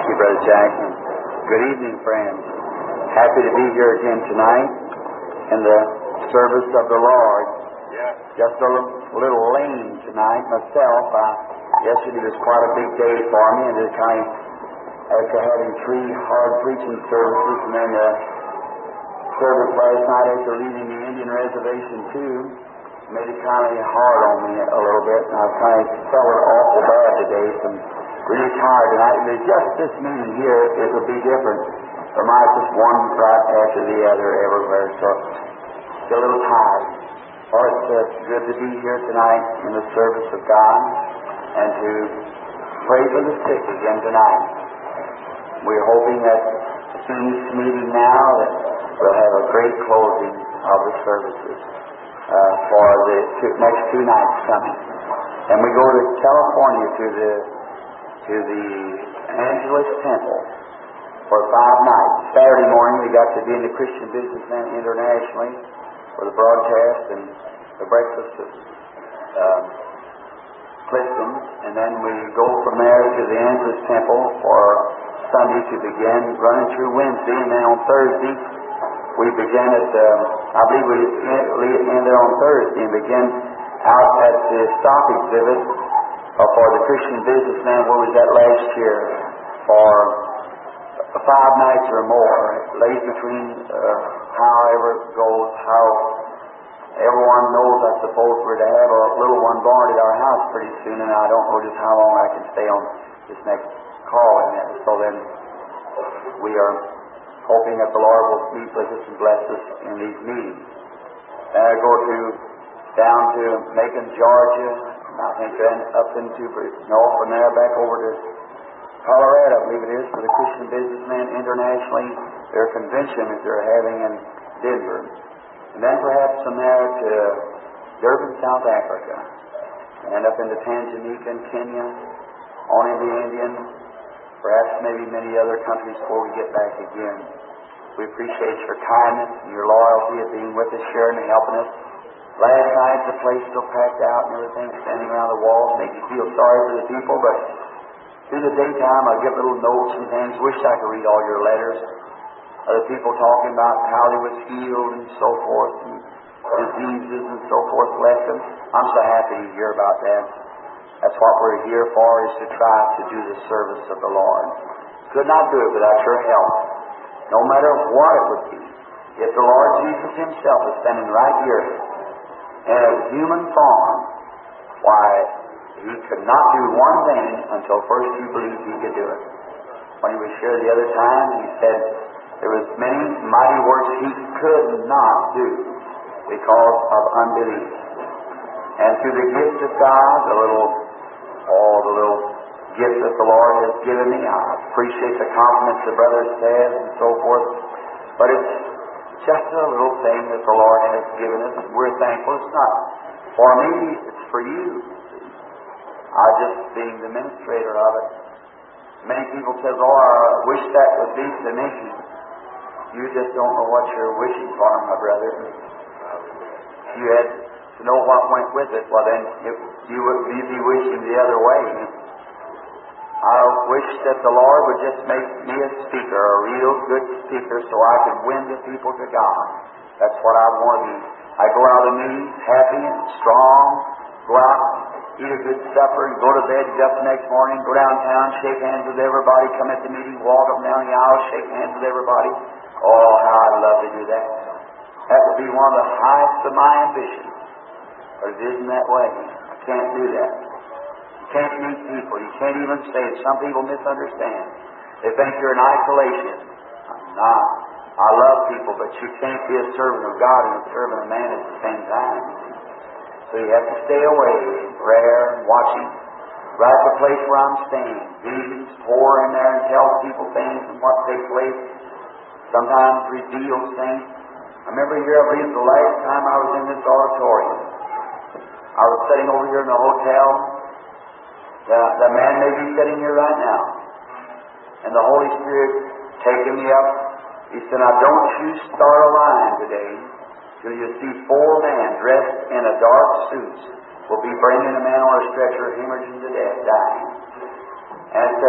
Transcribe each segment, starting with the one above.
Thank you, Brother Jack. Good evening, friends. Happy to be here again tonight in the service of the Lord. Just a little lame tonight myself. Yesterday was quite a big day for me, and just kind of, after having 3 hard preaching services, and then the service last night after leaving the Indian reservation too, made it kind of hard on me a little bit, and I kind of felt awful bad today. Some really tired tonight. And just this meeting here, it will be different. There might just one right after the other everywhere, so still a little tired. Oh, it's good to be here tonight in the service of God and to pray for the sick again tonight. We're hoping that in this meeting now that we'll have a great closing of the services for the next 2 nights coming. And we go to California to the Angeles Temple for 5 nights. Saturday morning we got to be in the Christian Businessman internationally for the broadcast and the breakfast of Clifton, and then we go from there to the Angeles Temple for Sunday to begin running through Wednesday, and then on Thursday we begin at I believe we ended on Thursday and begin out at the stock exhibit for the Christian Businessman where we was at last year for 5 nights or more. It lays between however it goes, how everyone knows, I suppose, we're to have a little one born at our house pretty soon, and I don't know just how long I can stay on this next call in there. So then we are hoping that the Lord will meet with us and bless us in these meetings. Then I go down to Macon, Georgia, and I think then up into from there back over to Colorado, I believe it is, for the Christian Businessman internationally, their convention that they're having in Denver. And then perhaps from there to Durban, South Africa, and up into Tanzania and Kenya, on into India, perhaps maybe many other countries before we get back again. We appreciate your kindness and your loyalty of being with us, sharing and helping us. Last night the place still packed out and everything, standing around the walls, make you feel sorry for the people, but through the daytime I get little notes and things. Wish I could read all your letters. Other people talking about how they was healed and so forth, and diseases and so forth left them. I'm so happy to hear about that. That's what we're here for, is to try to do the service of the Lord. Could not do it without your help, no matter what it would be. If the Lord Jesus Himself is standing right here in a human form, why, He could not do one thing until first you believed He could do it. When He was here the other time, He said there was many mighty works He could not do because of unbelief. And through the gift of God, the little gift that the Lord has given me, I appreciate the compliments the brother says and so forth, but it's just a little thing that the Lord has given us. We're thankful. It's not for me, it's for you. I just being the administrator of it. Many people says, oh, I wish that would be to me. You just don't know what you're wishing for, my brother. If you had to know what went with it, well then you'd be wishing the other way. I wish that the Lord would just make me a speaker, a real good speaker, so I could win the people to God. That's what I want to be. I go out of the meetings happy and strong, go out, eat a good supper, and go to bed, get up the next morning, go downtown, shake hands with everybody, come at the meeting, walk up and down the aisle, shake hands with everybody. Oh, how I'd love to do that. That would be one of the highest of my ambitions. But it isn't that way. I can't do that. You can't meet people. You can't even say it. Some people misunderstand. They think you're in isolation. I'm not. I love people, but you can't be a servant of God and a servant of man at the same time. So you have to stay away in prayer and watching. Right at the place where I'm staying. Visions, pour in there and tell people things and what takes place. Sometimes reveal things. I remember here, I believe the last time I was in this auditorium. I was sitting over here in the hotel. The man may be sitting here right now. And the Holy Spirit taking me up. He said, now don't you start a line today till you see 4 men dressed in a dark suit will be bringing a man on a stretcher hemorrhaging to death, dying. And it said,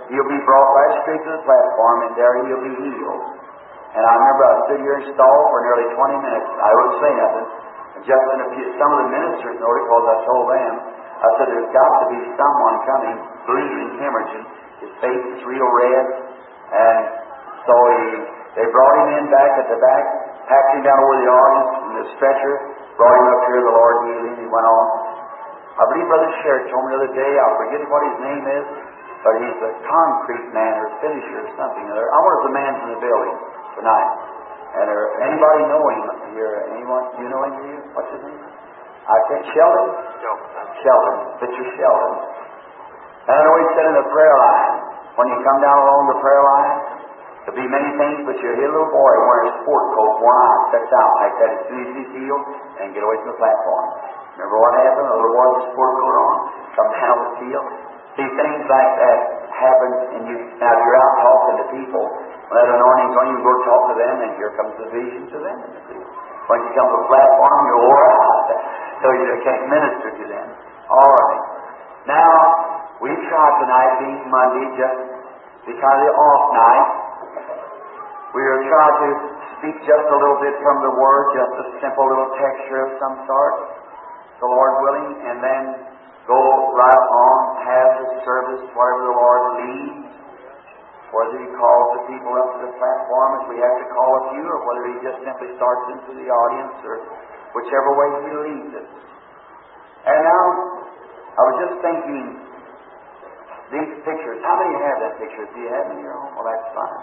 he'll be brought right straight to the platform, and there he'll be healed. And I remember I stood here in stall for nearly 20 minutes. I wouldn't say nothing. And just in some of the ministers noticed, because I told them, I said, there's got to be someone coming, bleeding, hemorrhaging. His face is real red. And so they brought him in back at the back, packed him down over the audience in the stretcher, brought him up here, the Lord healed him, he went on. I believe Brother Sherrod told me the other day, I forget what his name is, but he's a concrete man or finisher or something. I wonder if the man's in the building tonight. And anybody know him here? Anyone? You know him here? What's his name? I think Sheldon? Sheldon. Victor Sheldon. And I know he said in the prayer line, when you come down along the prayer line, there'll be many things, but you'll hear a little boy wearing a sport coat, one eye sets out like that as soon as he's healed, and get away from the platform. Remember what happened? A little boy with a sport coat on, come down the field. See, things like that happen, and now if you're out talking to people, when that anointing's on you, go talk to them, and here comes the vision to them in the field. When you come to the platform, you're wore out, so you can't minister to them. All right. Now, we try tonight, being Monday, just because of the off night, we are trying to speak just a little bit from the Word, just a simple little texture of some sort, the Lord willing, and then go right on, have the service, whatever the Lord leads, whether He calls the people up to the platform as we have to call a few, or whether He just simply starts into the audience, or whichever way He leads us. And now, I was just thinking, these pictures, how many have that picture? Do you have them in your home? Well, that's fine.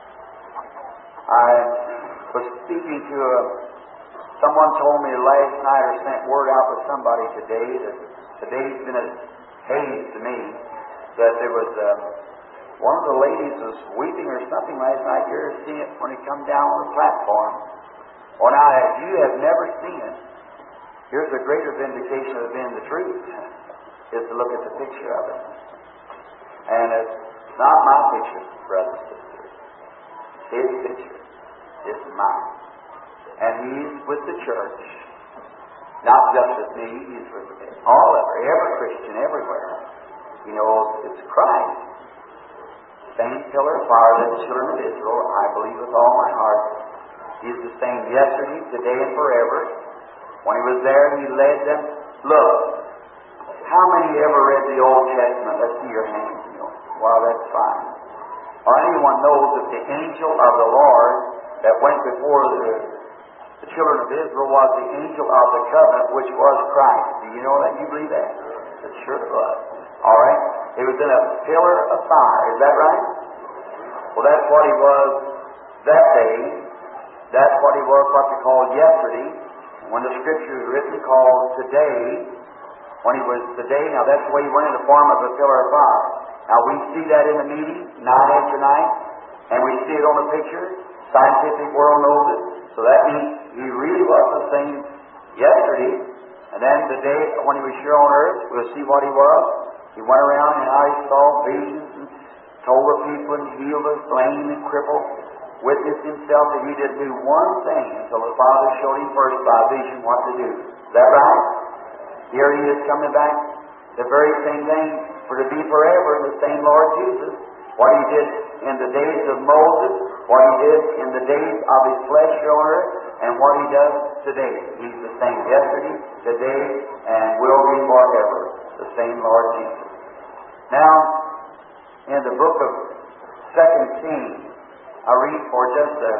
I was speaking to someone told me last night, or sent word out with somebody today, that today's been a haze to me, that there was one of the ladies was weeping or something last night. You're seeing it when he come down on the platform. Well, now, if you have never seen it, here's a greater vindication of it being the truth, is to look at the picture of it. And it's not my picture, brothers and sisters. His picture is mine. And he's with the church. Not just with me, he's with all of her, every Christian, everywhere. He knows it's Christ. Same pillar of fire that the children of Israel, I believe with all my heart. He's the same yesterday, today, and forever. When he was there, he led them. Look, how many ever read the Old Testament? Let's see your hands. Well, that's fine. Or anyone knows that the angel of the Lord that went before the children of Israel was the angel of the covenant, which was Christ. Do you know that? You believe that? It sure was. All right? He was in a pillar of fire. Is that right? Well, that's what he was that day. That's what he was, what they call yesterday. When the Scripture is written, called today. When he was today, now that's the way he went in the form of a pillar of fire. Now we see that in the meeting, night after night, and we see it on the picture. Scientific world knows it. So that means he really was the same yesterday. And then today, when he was here on earth, we'll see what he was. He went around and how he saw visions and told the people and healed the lame and crippled. Witnessed himself that he didn't do one thing until the Father showed him first by vision what to do. Is that right? Here he is coming back. The very same thing for to be forever, the same Lord Jesus. What he did in the days of Moses, what he did in the days of his flesh here on earth, and what he does today. He's the same yesterday, today, and will be forever. The same Lord Jesus. Now, in the book of 2 Kings, I read for just a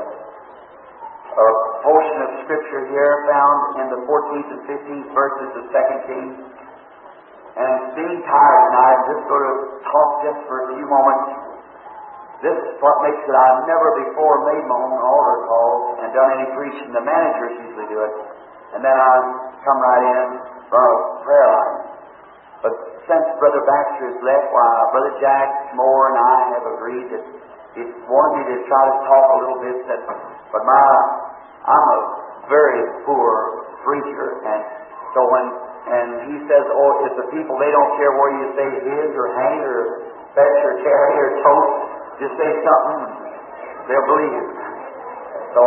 portion of Scripture here found in the 14th and 15th verses of 2 Kings. And being tired tonight, I'm just going to talk just for a few moments. This is what makes it I've never before made my own altar calls and done any preaching. The managers usually do it. And then I come right in, run a prayer line. But since Brother Baxter has left, Brother Jack Moore and I have agreed that he wanted me to try to talk a little bit. But I'm a very poor preacher, and so he says, oh, if the people, they don't care where you say his or Hank or Fetch or Terry or Toast, just say something, they'll believe it. So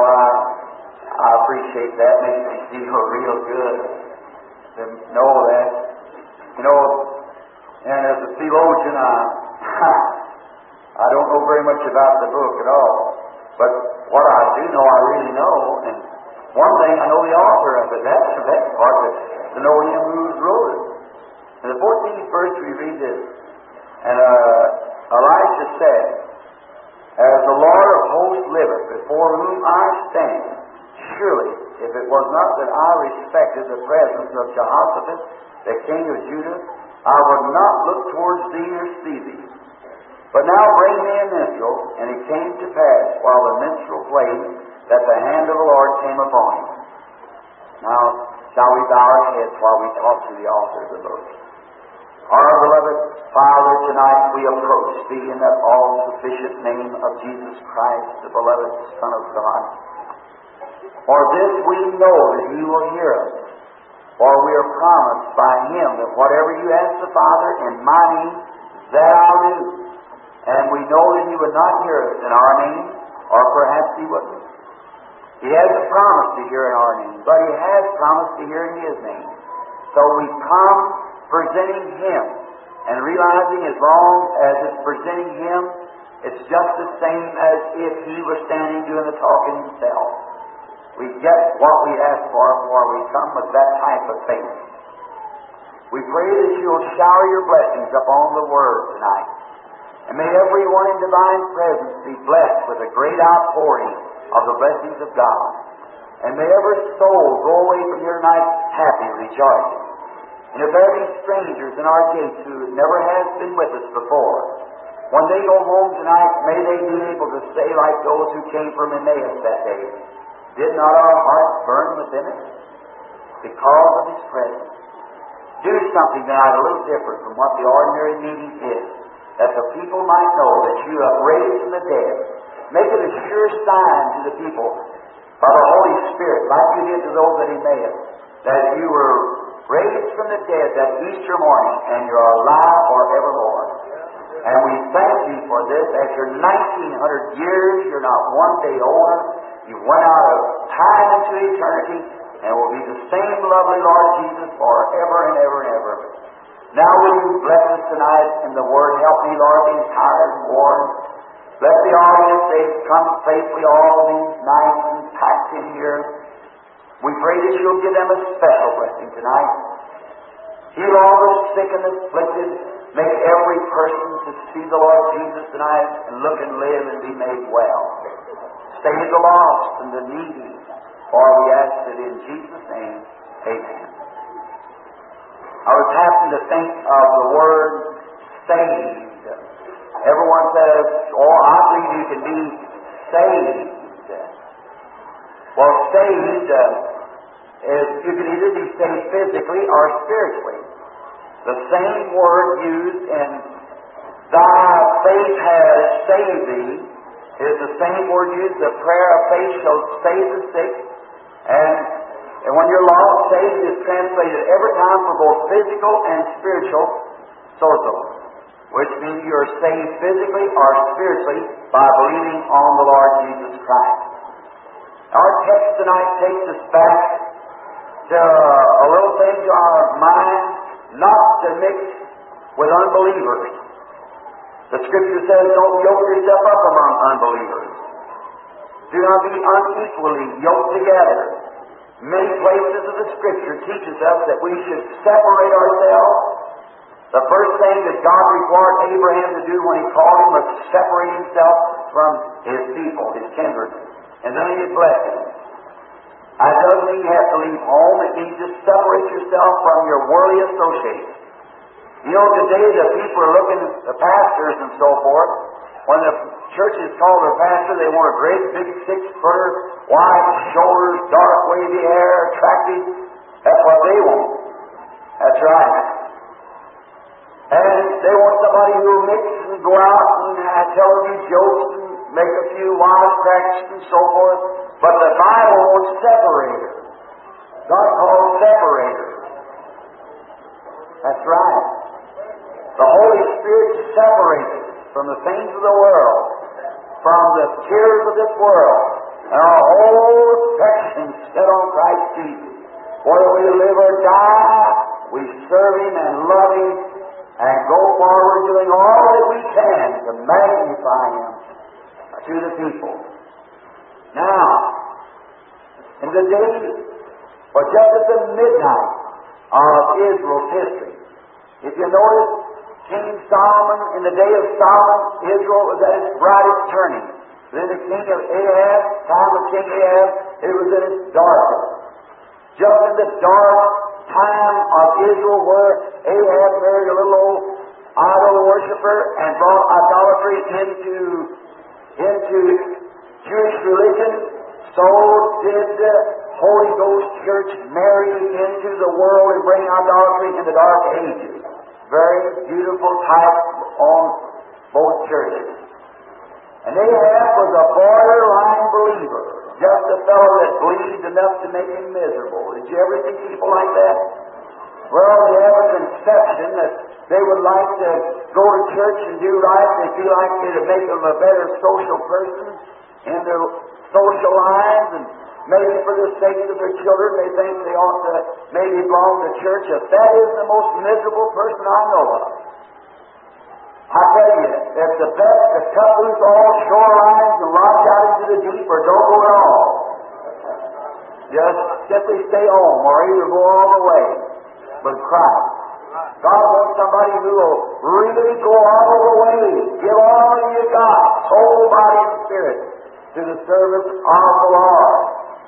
I appreciate that. Makes me feel real good to know that. You know, and as a theologian, I don't know very much about the book at all. But what I do know, I really know. And one thing, I know the author of it. That's the best part, to know him who wrote it. In the 14th verse we read this. And Elisha said, As the Lord of hosts liveth, before whom I stand, surely, if it was not that I respected the presence of Jehoshaphat, the king of Judah, I would not look towards thee or see thee. But now bring me a minstrel. And it came to pass, while the minstrel played, that the hand of the Lord came upon him. Now, shall we bow our heads while we talk to the author of the book? Our beloved Father, tonight we approach Thee in that all-sufficient name of Jesus Christ, the beloved Son of God. For this we know that He will hear us. For we are promised by Him that whatever you ask the Father in my name, that I'll do. And we know that He would not hear us in our name, or perhaps He wouldn't. He hasn't promised to hear in our name, but He has promised to hear in His name. So we come presenting Him, and realizing as long as it's presenting Him, it's just the same as if He was standing doing the talking Himself. We get what we ask for we come with that type of faith. We pray that You'll shower Your blessings upon the Word tonight. And may everyone in divine presence be blessed with a great outpouring of the blessings of God. And may every soul go away from here tonight happy, rejoicing. And if there be strangers in our gates who never has been with us before, when they go home tonight, may they be able to say like those who came from Emmaus that day, did not our hearts burn within us because of His presence? Do something tonight a little different from what the ordinary meeting is, that the people might know that You have raised from the dead. Make it a sure sign to the people by the Holy Spirit, like You did to those at Emmaus, that You were raised from the dead that Easter morning, and You're alive forevermore. And we thank You for this. After 1900 years, You're not one day older. You went out of time into eternity, and will be the same lovely Lord Jesus forever and ever and ever. Now will You bless us tonight in the Word. Help me, Lord, being tired and worn. Let the audience, they come safely all these nights and packed in here. We pray that You'll give them a special blessing tonight. Heal all the sick and the afflicted. Make every person to see the Lord Jesus tonight and look and live and be made well. Save the lost and the needy. For we ask it in Jesus' name. Amen. I was happening to think of the word saved. Everyone says, oh, I believe you can be saved. Well, saved is you can either be saved physically or spiritually. The same word used in Thy faith has saved thee is the same word used, the prayer of faith shall save the sick. And when you're lost, saved is translated every time for both physical and spiritual sozo, which means you're saved physically or spiritually by believing on the Lord Jesus Christ. Our text tonight takes us back to a little thing to our mind, not to mix with unbelievers. The Scripture says, don't yoke yourself up among unbelievers. Do not be unequally yoked together. Many places of the Scripture teaches us that we should separate ourselves. The first thing that God required Abraham to do when He called him was separate himself from his people, his kindred. And then He blessed him. It doesn't mean you have to leave home. It means just separate yourself from your worldly associates. You know, today the people are looking at the pastors and so forth. When the churches call their pastor, they want a great big 6-footer, wide shoulders, dark wavy hair, attractive. That's what they want. That's right. And they want somebody who will mix and go out and tell a few jokes and make a few wisecracks and so forth. But the Bible wants separators. God calls separators. That's right. The Holy Spirit separates us from the things of the world, from the cares of this world, and our whole affection set on Christ Jesus. Whether we live or die, we serve Him and love Him and go forward doing all that we can to magnify Him to the people. Now, in the day, or just at the midnight of Israel's history, if you notice, King Solomon, in the day of Solomon, Israel was at its brightest turning. Then the king of Ahab, time of King Ahab, it was in its darkest. Just in the dark time of Israel where Ahab married a little old idol worshiper and brought idolatry into Jewish religion, so did the Holy Ghost Church marry into the world and bring idolatry in the dark ages. Very beautiful type on both churches. And Ahab was a borderline believer, just a fellow that believed enough to make him miserable. Did you ever see people like that? Well, they have a conception that they would like to go to church and do right. They feel like it'd make them a better social person in their social lives, and maybe for the sake of their children, they think they ought to maybe belong to church. If that is the most miserable person I know of, I tell you, it's the best to cut loose all shorelines and launch out into the deep, or don't go at all. Just simply stay home, or either go all the way with Christ. God wants somebody who will really go all the way, give all you got, soul, body, and spirit, to the service of the Lord.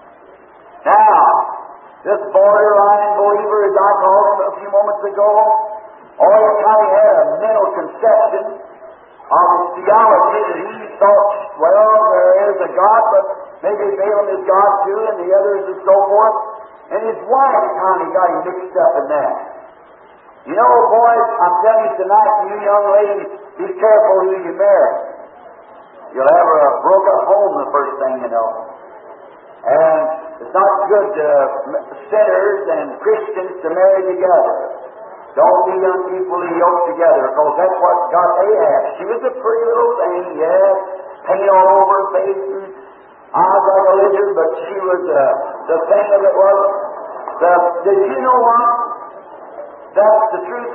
Now, this borderline believer, as I called him a few moments ago, Oil County had a mental conception of his theology that he thought, well, there is a God, but maybe Balaam is God too, and the others and so forth. And his wife kind of got him mixed up in that. You know, boys, I'm telling you tonight, you young ladies, be careful who you marry. You'll have a broken home the first thing you know. And it's not good sinners and Christians to marry together. Don't be unequally yoked together, because that's what got Ahab. She was a pretty little thing, yes, paint all over her face and eyes like a lizard, but she was the thing of it was, did you know what? That's the truth.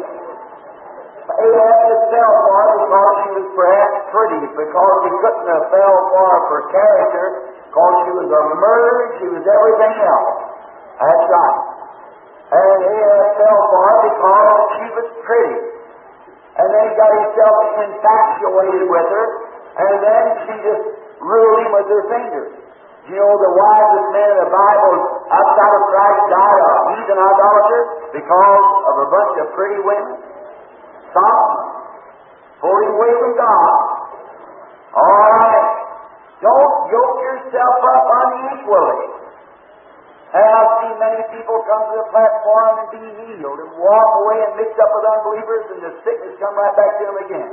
Ahab just fell for her because she was perhaps pretty, because he couldn't have fell for her for character, because she was a murderer, she was everything else. That's right. And Ahab fell for her because she was pretty. And then he got himself infatuated with her, and then she just ruled him with her fingers. You know, the wisest man in the Bible outside of Christ died a heathen idolater because of a bunch of pretty women. Solomon pulled him away from God. All right. Don't yoke yourself up unequally. And I've seen many people come to the platform and be healed and walk away and mix up with unbelievers, and the sickness come right back to them again.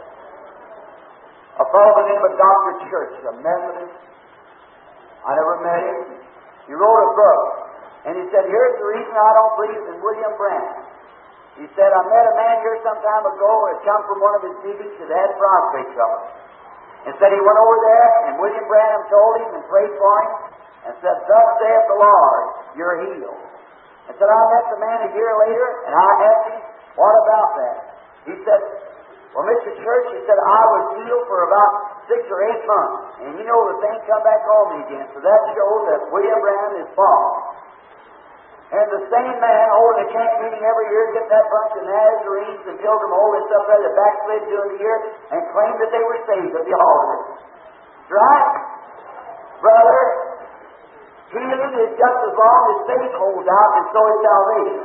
A fellow by the name of Dr. Church, a Methodist, I never met him. He wrote a book, and he said, here's the reason I don't believe in William Branham. He said, I met a man here some time ago who had come from one of his meetings that had prostate trouble. And said he went over there, and William Branham told him and prayed for him, and said, thus saith the Lord, you're healed. And said, I met the man a year later, and I asked him, what about that? He said, well, Mr. Church, he said, I was healed for about 6 or 8 months. And you know, the thing come back on me again. So that shows that William Branham is false. And the same man holding a camp meeting every year, getting that bunch of Nazarenes and Pilgrim, all this stuff there, that backslid during the year, and claimed that they were saved at the altar. Right? Brother, healing is just as long as faith holds out, and so is salvation.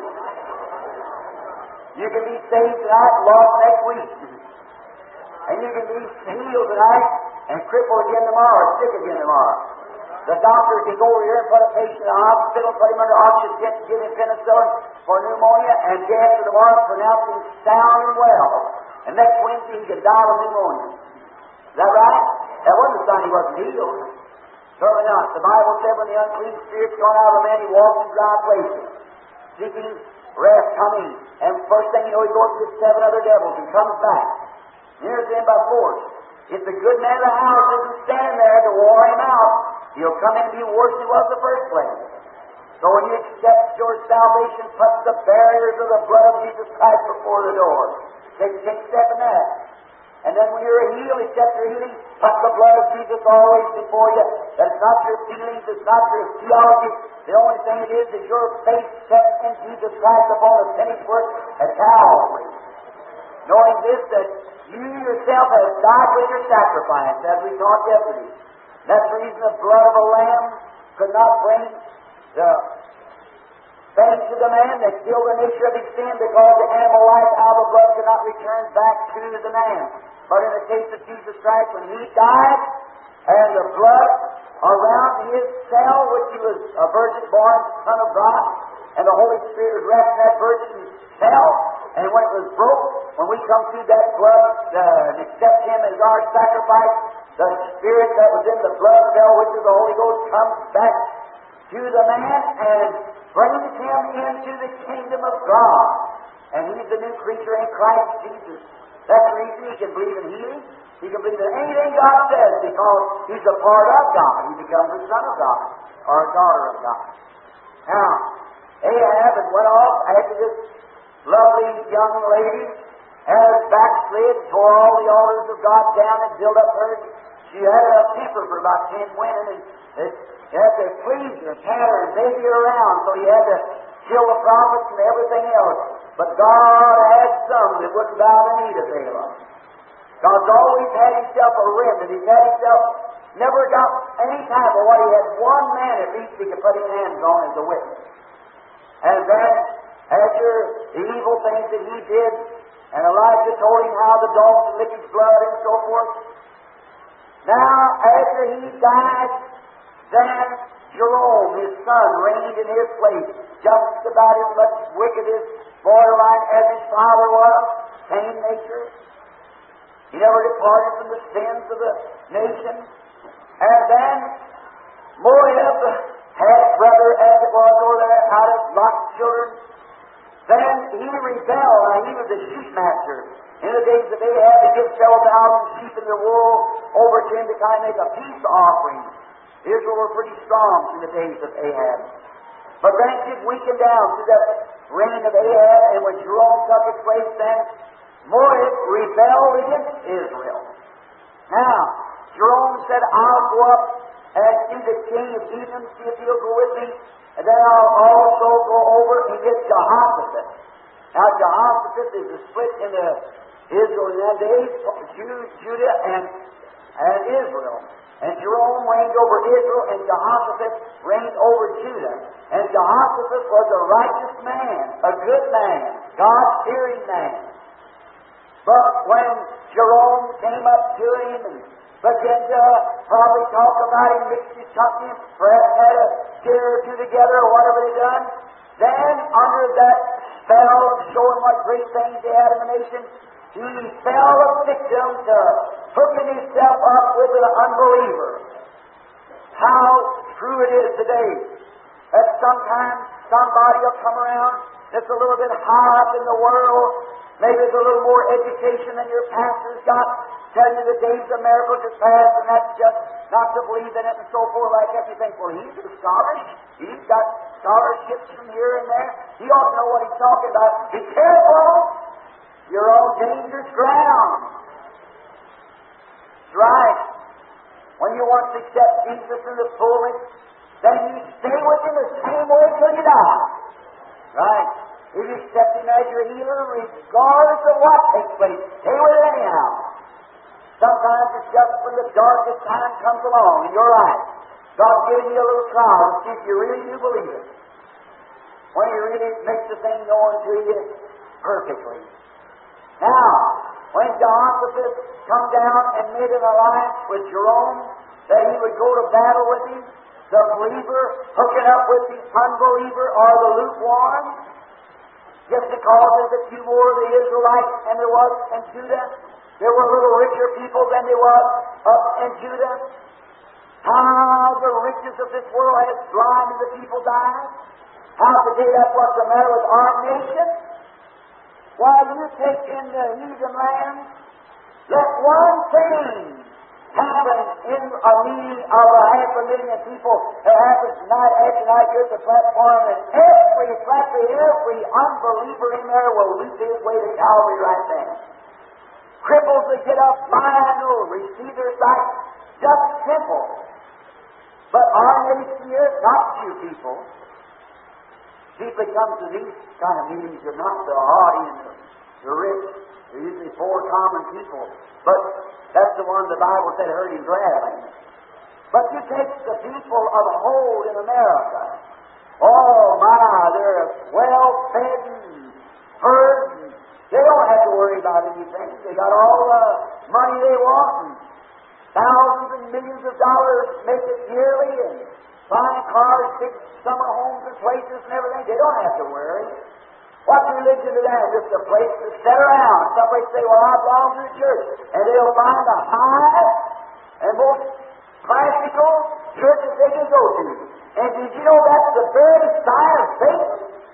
You can be saved tonight and lost next week. And you can be healed tonight and crippled again tomorrow, or sick again tomorrow. The doctor can go over here and put a patient in the hospital, put him under oxygen, give him penicillin for pneumonia, and day after tomorrow pronounce him sound and well. And next Wednesday he could die of pneumonia. Is that right? That wasn't a sign he wasn't healed. Certainly not. The Bible said when the unclean spirit's gone out of a man, he walks in dry places, seeking rest, coming. And first thing you know, he goes to 7 other devils and comes back. Here's him by force. If the good man of the house isn't standing there to war him out, he'll come in and be worse than he was in the first place. So when you accept your salvation, put the barriers of the blood of Jesus Christ before the door. Take step in that. And then when you're healed, accept your healing, put the blood of Jesus always before you. That's not your feelings, it's not your theology. The only thing it is your faith set in Jesus Christ upon the finished work at Calvary. Knowing this, that you yourself have died with your sacrifice, as we taught yesterday. That's the reason the blood of a lamb could not bring the thing to the man that killed the nature of his sin, because the animal life out of the blood could not return back to the man. But in the case of Jesus Christ, when He died, and the blood around His cell, which He was a virgin-born Son of God, and the Holy Spirit was resting in that virgin cell, and when it was broke, when we come through that blood and accept Him as our sacrifice, the Spirit that was in the blood cell, which is the Holy Ghost, comes back to the man and brings him into the kingdom of God. And he's a new creature in Christ Jesus. That's the reason he can believe in healing. He can believe in anything God says, because he's a part of God. He becomes a son of God or a daughter of God. Now, Ahab had went off after this lovely young lady has backslid, tore all the altars of God down and built up her. She had a temper for about 10 women, and he had to please her, pat her, and baby her around, so he had to kill the prophets and everything else. But God had some that wouldn't bow the knee to Balaam. God's always had Himself a remnant. He's had Himself, never got any time for what He had one man at least He could put His hands on as a witness. And then, after the evil things that he did, and Elijah told him how the dogs would lick his blood and so forth. Now, after he died, then Jerome, his son, reigned in his place, just about as much wicked as borderline as his father was, same nature. He never departed from the sins of the nation. And then Moab, half-brother as it was over there, out of Lot's children, then he rebelled. Now, he was a sheep master. In the days of Ahab, to give several thousand sheep in the wool over to him to kind of make a peace offering. Israel were pretty strong in the days of Ahab. But then it weakened down through that reign of Ahab, and when Jerome took his place, then Moab rebelled against Israel. Now, Jerome said, I'll go up and see the king of Edom, see if he'll go with me, and then I'll also go over and get Jehoshaphat. Now, Jehoshaphat is a split in the Israel in that day, Judah and Israel. And Jerome reigned over Israel, and Jehoshaphat reigned over Judah. And Jehoshaphat was a righteous man, a good man, God-fearing man. But when Jerome came up to him and began to probably talk about him, mixed his company, perhaps had a dinner or two together or whatever they done, then under that spell of showing what great things they had in the nation, he fell a victim to hooking himself up with an unbeliever. How true it is today that sometimes somebody will come around that's a little bit higher up in the world, maybe there's a little more education than your pastor's got, tell you the days of miracles are past, and that's just not to believe in it and so forth like that. You think, well, he's a scholar. He's got scholarships from here and there. He ought to know what he's talking about. Be careful. You're on dangerous ground. That's right. When you want to accept Jesus in the fullness, then you stay with Him the same way till you die. Right. If you accept Him as your healer, regardless of what takes place, stay with it anyhow. Sometimes it's just when the darkest time comes along in your life. God's giving you a little trial to see if you really do believe it. When He really makes the thing known to you perfectly. Now, when Jehoshaphat come down and made an alliance with Jerome that he would go to battle with him, the believer hooking up with the unbeliever or the lukewarm, just because there's a few more of the Israelites and there was in Judah, there were a little richer people than there was up in Judah. How the riches of this world has blinded the people died. How today that's what's the matter with our nation. While you take in the heathen land, let one thing happen in a meeting of 500,000 people. It happens night after night here at the platform, and every unbeliever in there will leap his way to Calvary right then. Cripples that get up, blind will receive their sight. Just simple. But our nation here, not few people, people that come to these kind of meetings are not the haughty and the rich. They're usually poor, common people. But that's the one the Bible said heard him gladly. But you take the people of the whole in America. Oh my, they're well-fed and herd. And they don't have to worry about anything. They got all the money they want, and thousands and millions of dollars make it yearly, and fine cars, big summer homes and places and everything. They don't have to worry. What religion is that? Just a place to sit around. Some place say, well, I belong to the church. And they'll find the highest and most classical churches they can go to. And did you know that's the very sign of faith?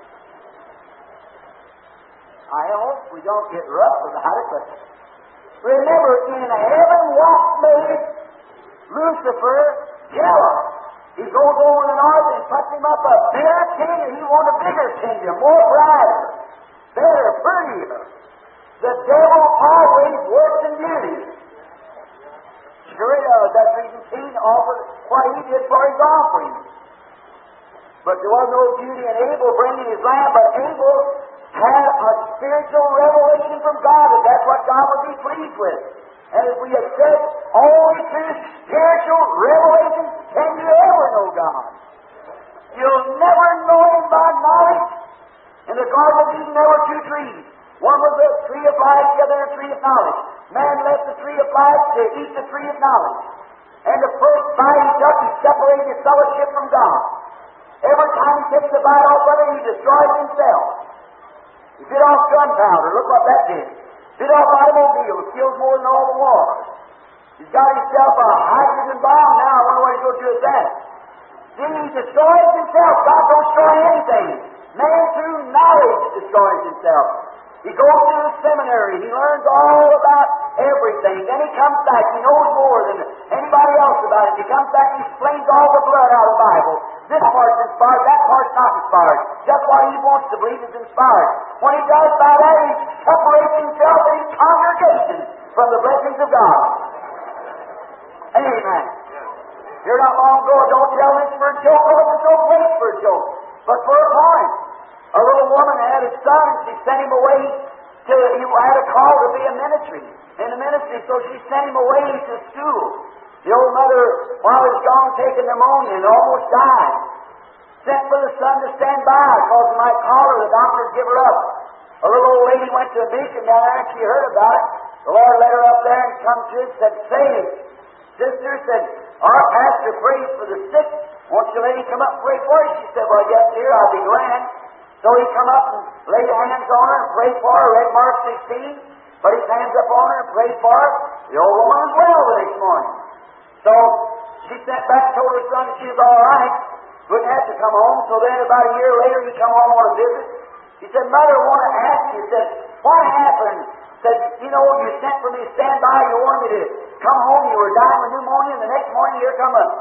I hope we don't get rough about it, but remember, in heaven what made Lucifer jealous? He goes over to the north and puts him up a better kingdom. He wants a bigger kingdom, more brighter, better, prettier. The devil always works in beauty. Sure he does. That's the reason Cain offered what he did for his offering. But there was no beauty in Abel bringing his lamb, but Abel had a spiritual revelation from God that that's what God would be pleased with. And as we have said, only through spiritual revelation can you ever know God. You'll never know Him by knowledge. In the Garden of Eden there were two trees. One was the tree of life, the other the tree of knowledge. Man left the tree of life to eat the tree of knowledge. And the first bite he took, he separated his fellowship from God. Every time he takes a bite off of it, he destroys himself. He bit off gunpowder. Look what that did. Bit off automobiles. Kills more than all the wars. He's got himself a hydrogen bomb now. I wonder what he's going to do with that. Then he destroys himself. God don't destroy anything. Man through knowledge destroys himself. He goes to the seminary. He learns all about everything. Then he comes back. He knows more than anybody else about it. He comes back and explains all the blood out of the Bible. This part's inspired. That part's not inspired. Just what he wants to believe is inspired. When he does that, he separates himself and his congregation from the blessings of God. Amen. Here not long ago, don't tell this for a joke, or it's no place for a joke, but for a point. A little woman had a son, and she sent him away to, he had a call to be in the ministry, so she sent him away to school. The old mother, while he was gone, taking pneumonia and almost died. Sent for the son to stand by, because he might call her, the doctors give her up. A little old lady went to a mission down there, and she heard about it. The Lord led her up there and come to it and said, "Say, sister," said, "our pastor prays for the sick. Won't you let him come up and pray for you?" She said, "Well, yes, dear, I'll be glad." So he come up and laid hands on her and prayed for her, read Mark 16, put his hands up on her and prayed for her. The old woman was well the next morning. So she sent back, told her son she was all right, wouldn't have to come home. So then about a year later, he come home on a visit. He said, "Mother, I want to ask you," said, "what happened?" Said, "You know, you sent for me to stand by, you wanted me to come home, you were dying with pneumonia, and the next morning here come a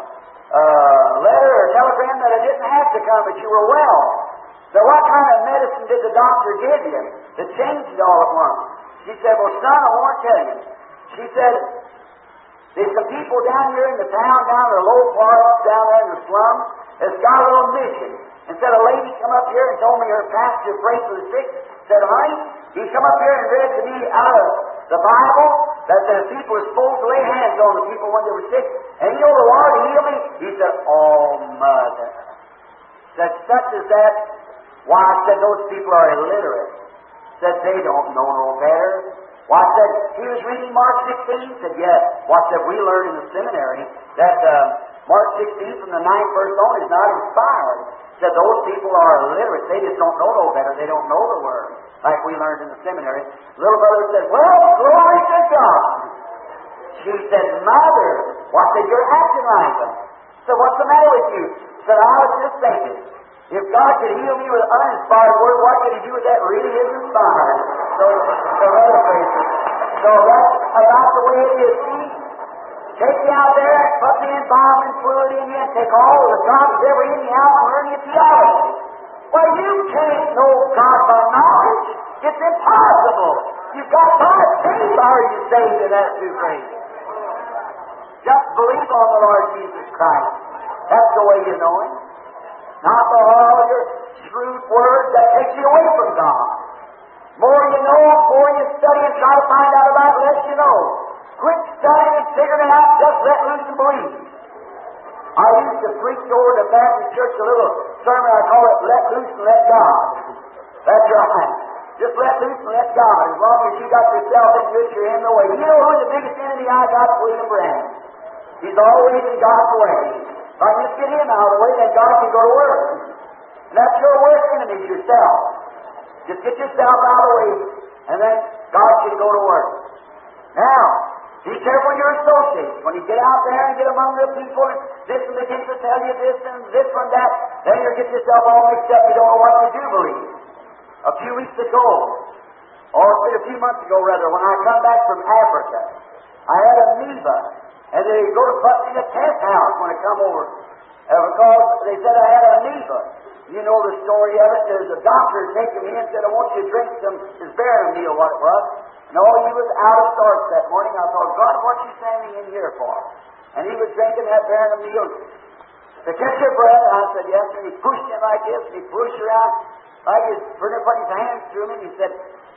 letter or telegram that I didn't have to come, that you were well. So what kind of medicine did the doctor give you that changed it all at once?" She said, "Well, son, I want to tell you." She said, "There's some people down here in the town, down in the low parts, down there in the slum, that's got a little mission. And said a lady come up here and told me her pastor prayed for the sick. Said, honey, he come up here and read to me out of the Bible that the people were supposed to lay hands on the people when they were sick. And you know the Lord healed me?" He said, "Oh, mother." Said, "Such as that." Why, I said, "Those people are illiterate." Said, "They don't know no better." Why, I said, "He was reading Mark 16. Said, "Yes." Why, I said, "We learned in the seminary that Mark 16 from the 9th verse on is not inspired." Said, "Those people are illiterate. They just don't know no better. They don't know the Word, like we learned in the seminary." Little brother said, "Well, glory to God." She said, "Mother," what said, "you're acting like them." Said, "What's the matter with you?" Said, "I was just thinking, if God could heal me with an uninspired word, what could He do with that really is inspired?" So other places. So that's about the way it is. See, take the embalming fluid in you and take all the God's ever in you out and learn your theology. Well, you can't know God by knowledge. It's impossible. You've got by faith are you saved, and that's through faith. Just believe on the Lord Jesus Christ. That's the way you know Him. Not for all your shrewd words that takes you away from God. More you know, more you study and try to find out about it, less you know. Quit studying and figuring it out, just let loose and believe. I used to preach over the Baptist church a little sermon, I call it Let Loose and Let God. That's right. Just let loose and let God. As long as you got yourself into it, you're in the way. You know who the biggest enemy I got? William Branham. He's always in God's way. If I just get him out of the way, then God can go to work. And that's your worst enemy, yourself. Just get yourself out of the way, and then God can go to work. Now, be careful your associates. When you get out there and get among the people, and this and begins to tell you this and this and that, then you'll get yourself all mixed up. You don't know what to do, believe. A few weeks ago, or a few months ago rather, when I come back from Africa, I had amoeba, and they go to put me in a tent house when I come over, because they said I had amoeba. You know the story of it. There's a doctor taking me in and said, I want you to drink some Isbera meal, what it was. No, he was out of sorts that morning. I thought, God, what you sending me in here for? And he was drinking that Isbera meal. To catch your breath, I said, yes, and he pushed him like this, and he pushed around, like he's put his hands through him, and he said,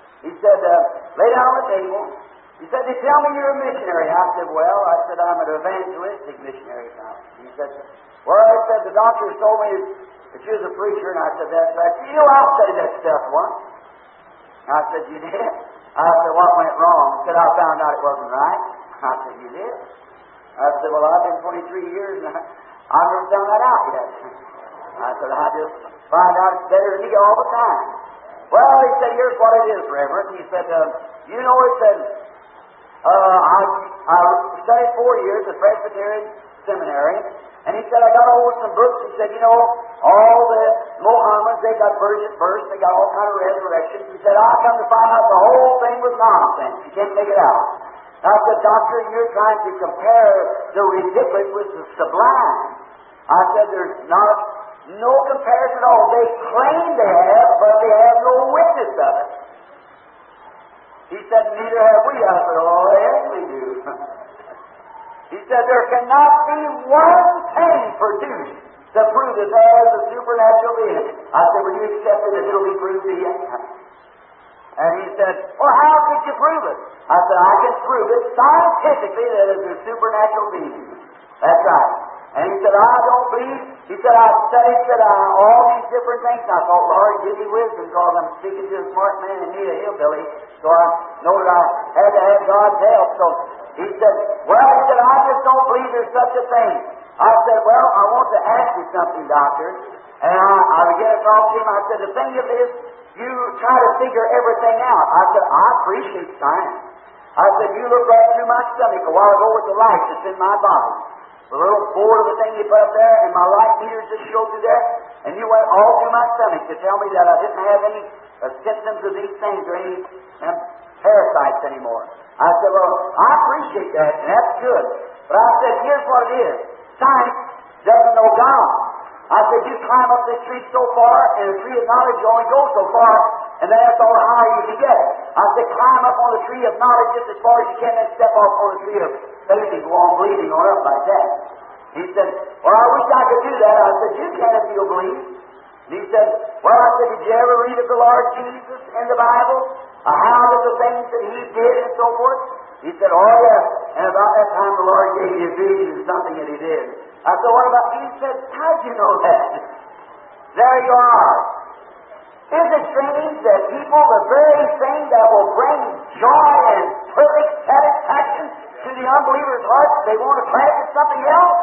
lay down on the table. He said, they tell me you're a missionary. I said, well, I'm an evangelistic missionary now. He said, well, the doctor told me that you was a preacher, and I said, that's right. You know, I'll say that stuff once. I said, you did? I said, what went wrong? He said, I found out it wasn't right. I said, you did? I said, well, I've been 23 years, and I've never found that out yet. I said, I just find out it's better than me all the time. Well, he said, here's what it is, Reverend. He said, you know, it said, I studied 4 years at Presbyterian Seminary, and he said, I got over some books. He said, you know, all the Mohammeds, they got virgin births, they got all kind of resurrections. He said, I come to find out the whole thing was nonsense. You can't make it out. I said, Doctor, you're trying to compare the ridiculous with the sublime. I said, there's no comparison at all. They claim they have, but they have no witness of it. He said, neither have we. I said, oh, yes, we do. He said, there cannot be one thing produced to prove that there is a supernatural being. I said, will you accept it that it'll be proved to you? And he said, well, how could you prove it? I said, I can prove it scientifically that it is a supernatural being. That's right. And he said, I don't believe. He said, I studied all these different things. And I thought, Lord, give me wisdom, because I'm speaking to a smart man and need a hillbilly. So I know that I had to have God's help. So he said, I just don't believe there's such a thing. I said, well, I want to ask you something, Doctor. And I began to talk to him. I said, the thing of this, you try to figure everything out. I said, I appreciate science. I said, you look right through my stomach a while ago with the light that's in my body. The little board of the thing you put up there, and my light meters just showed through there, and you went all through my stomach to tell me that I didn't have any symptoms of these things or any parasites anymore. I said, well, I appreciate that, and that's good. But I said, here's what it is. Science doesn't know God. I said, you climb up this tree so far, and the tree of knowledge you only go so far, and then that's all high you can get. I said, climb up on the tree of knowledge just as far as you can, then step off on the tree of faith and go on bleeding on up like that. He said, well, I wish I could do that. I said, you can if you'll believe. And he said, well, I said, did you ever read of the Lord Jesus in the Bible? How did the things that He did and so forth? He said, oh, yes. And about that time the Lord gave you a vision of something that He did. I said, what about you? He said, how'd you know that? There you are. Isn't it strange that people, the very thing that will bring joy and perfect satisfaction to the unbeliever's heart, they want to practice something else?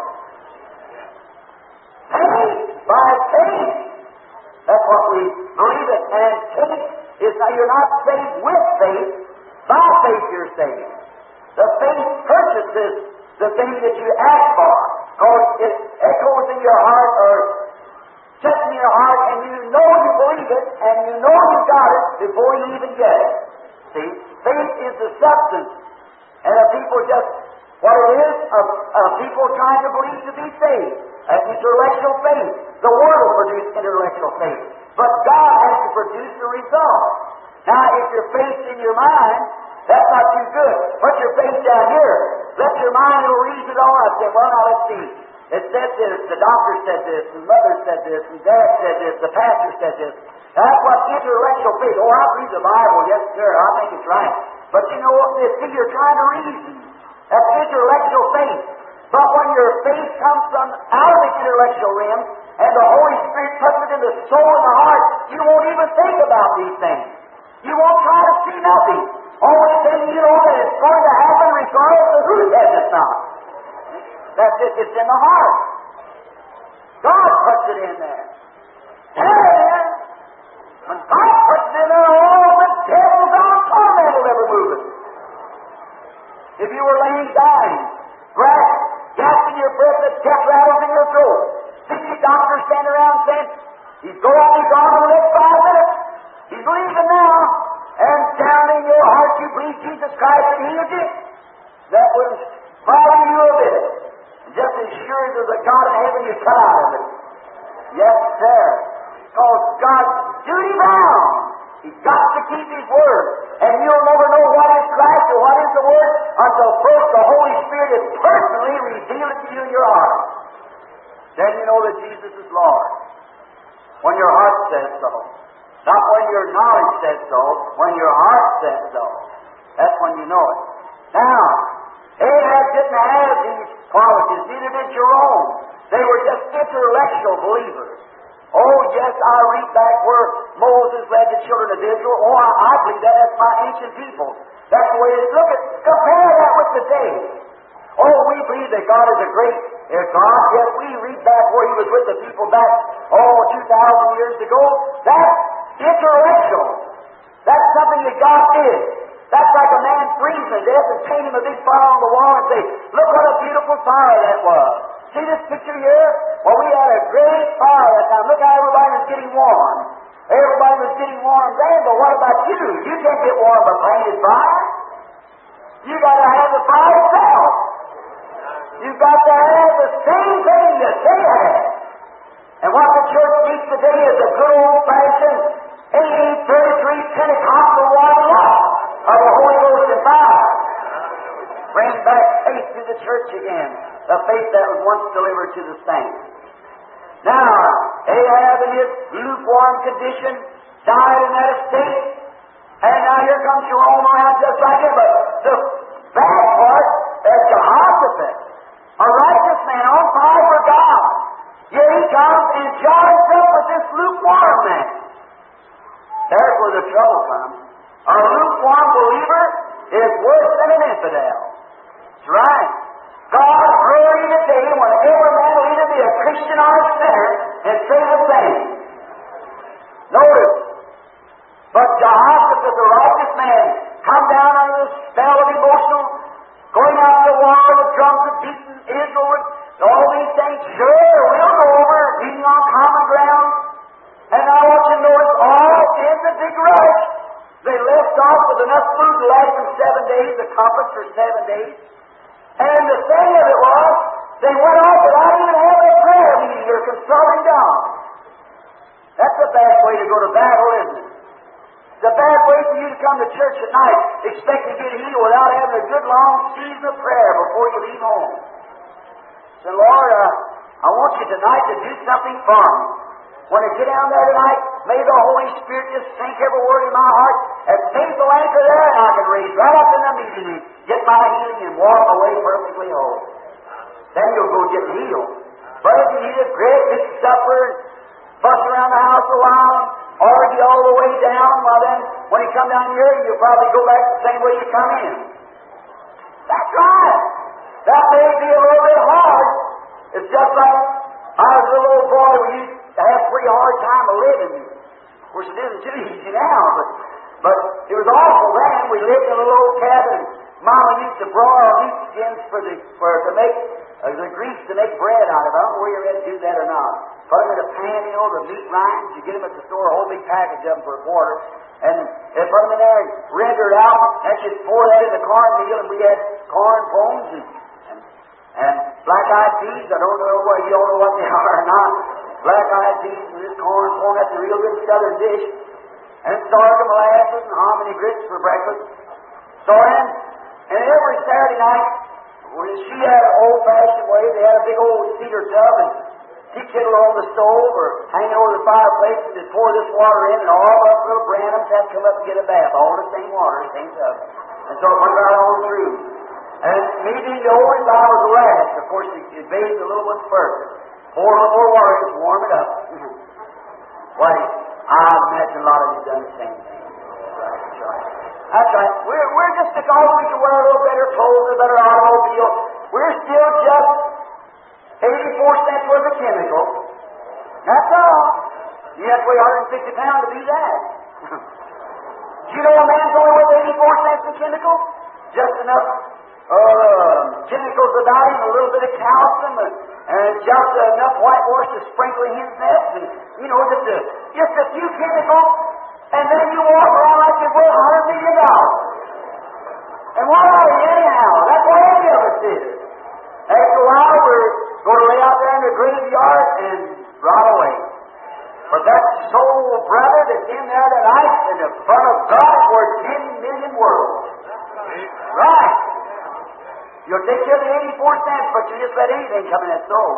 Faith, by faith. That's what we believe it. And faith is now, you're not saved with faith. By faith you're saved. The faith purchases the thing that you ask for. Because it echoes in your heart or sets in your heart, and you know you believe it, and you know you got it before you even get it. See? Faith is the substance. And the people just, what it is, of people trying to believe to be saved. Intellectual faith. The Word will produce intellectual faith. But God has to produce the result. Now, if your faith in your mind, that's not too good. Put your faith down here. Let your mind, it'll reason it all out. Say, well, now let's see. It said this, the doctor said this, and mother said this, and dad said this, the pastor said this. Now, that's what intellectual faith. Oh, I read the Bible. Yes, sir. I think it's right. But you know what? See, you're trying to reason. That's intellectual faith. But when your faith comes from out of the intellectual realm, and the Holy Spirit puts it in the soul and the heart, you won't even think about these things. You won't try to see nothing. Only thing you know that it's going to happen regardless of who says it's not. That's it. It's in the heart. God puts it in there. And when God puts it in there, all the devils on torment will ever move it. If you were laying dying, gasping your breath, that death rattles in your throat, 50 doctors stand around saying, he's gone for the next 5 minutes. He's leaving now. And down in your heart you believe Jesus Christ and healed you. That wouldn't bother you a bit. Just as sure as there's a God in heaven, you come out of it. Yes, sir. Because God's duty bound. He's got to keep His Word. And you'll never know what is Christ or what is the Word until first the Holy Spirit has personally revealed it to you in your heart. Then you know that Jesus is Lord. When your heart says so. Not when your knowledge says so, when your heart says so. That's when you know it. Now, Ahab didn't have these qualities, neither did Jerome. They were just intellectual believers. Oh, yes, I read back where Moses led the children of Israel. Oh, I believe that. That's my ancient people. That's the way it is. Look at, compare that with today. Oh, we believe that God is a great God. Yes, we read back where He was with the people back, 2,000 years ago. That's intellectual. That's something that God did. That's like a man freezing to death and paint him a big fire on the wall and say, look what a beautiful fire that was. See this picture here? Well, we had a great fire that time. Look how everybody was getting warm. Everybody was getting warm then, but what about you? You can't get warm by painted fire. You got to have the fire itself. You've got to have the same thing that they had. And what the church needs today is a good old-fashioned 1833 Pentecostal water law of the Holy Ghost and fire. Bring back faith to the church again, the faith that was once delivered to the saints. Now, Ahab in his lukewarm condition died in that estate, and now here comes Jerome around just like him. But the bad part is Jehoshaphat, a righteous man on fire for God. Here he comes and joins up with this lukewarm man. There's where the trouble comes. A lukewarm believer is worse than an infidel. That's right. God heard in a day when every man will either be a Christian or a sinner and say the same. Notice, but Jehoshaphat, the righteous man, come down under the spell of emotional, going out to war with drums and beating Israel with all these things. Sure, we'll go over, being on common ground. And I want you to notice all in the big rush. They left off with enough food to last them 7 days, the conference for 7 days. And the thing of it was, they went off without even having a prayer meeting or consulting God. That's a bad way to go to battle, isn't it? It's a bad way for you to come to church at night, expect to get healed without having a good long season of prayer before you leave home. So, Lord, I want you tonight to do something for me. When I get down there tonight, may the Holy Spirit just sink every word in my heart and faith will anchor there, and I can raise right up in the meeting and get my healing and walk away perfectly whole. Then you'll go get healed. But if you eat a great big supper and fuss around the house a while, argue all the way down, well then, when you come down here, you'll probably go back the same way you come in. That's right. That may be a little bit hard. It's just like I was a little old boy, we used to have a pretty hard time of living. Of course, it isn't too easy now, but it was awful then. We lived in a little old cabin. Mama used to broil meat skins to make the grease to make bread out of. I don't know whether you ever do that or not. Put them in a pan, the meat rinds. You get them at the store, a whole big package of them for $1. And they put them in there and render it out. And she'd pour that in the cornmeal, and we had corn bones and black-eyed peas. I don't know what you don't know what they are or not. Black-eyed peas and this corn form. That's a real good southern dish. And sorghum molasses and hominy grits for breakfast. So and every Saturday night, when she had an old-fashioned way, they had a big old cedar tub and tea kettle on the stove or hanging over the fireplace, and they'd pour this water in, and all us little Branhams had to come up and get a bath, all the same water, same tub. And so it went right on through. And me being the oldest, I was the last. Of course, you bathed the little ones first. Pour a little more water, just warm it up. Why, I imagine a lot of you done the same thing. That's right. That's right. We're just because we can wear a little better clothes, a better automobile, we're still just 84 cents worth of chemical. That's all. You have to weigh 150 pounds to do that. You know a man's only worth 84 cents in chemical? Just enough chemicals about him, a little bit of calcium, and just enough whitewash to sprinkle in his nest, and, you know, just a few chemicals, and then you walk around like you're worth $100 million. And what are you anyhow? That's what any of us is. After a while, we're going to lay out there in the graveyard and rot away. But that soul brother that's in there tonight in the front of God is worth 10 million worlds. Right. You'll take care of the 84 cents, but you just let anything come in that soul.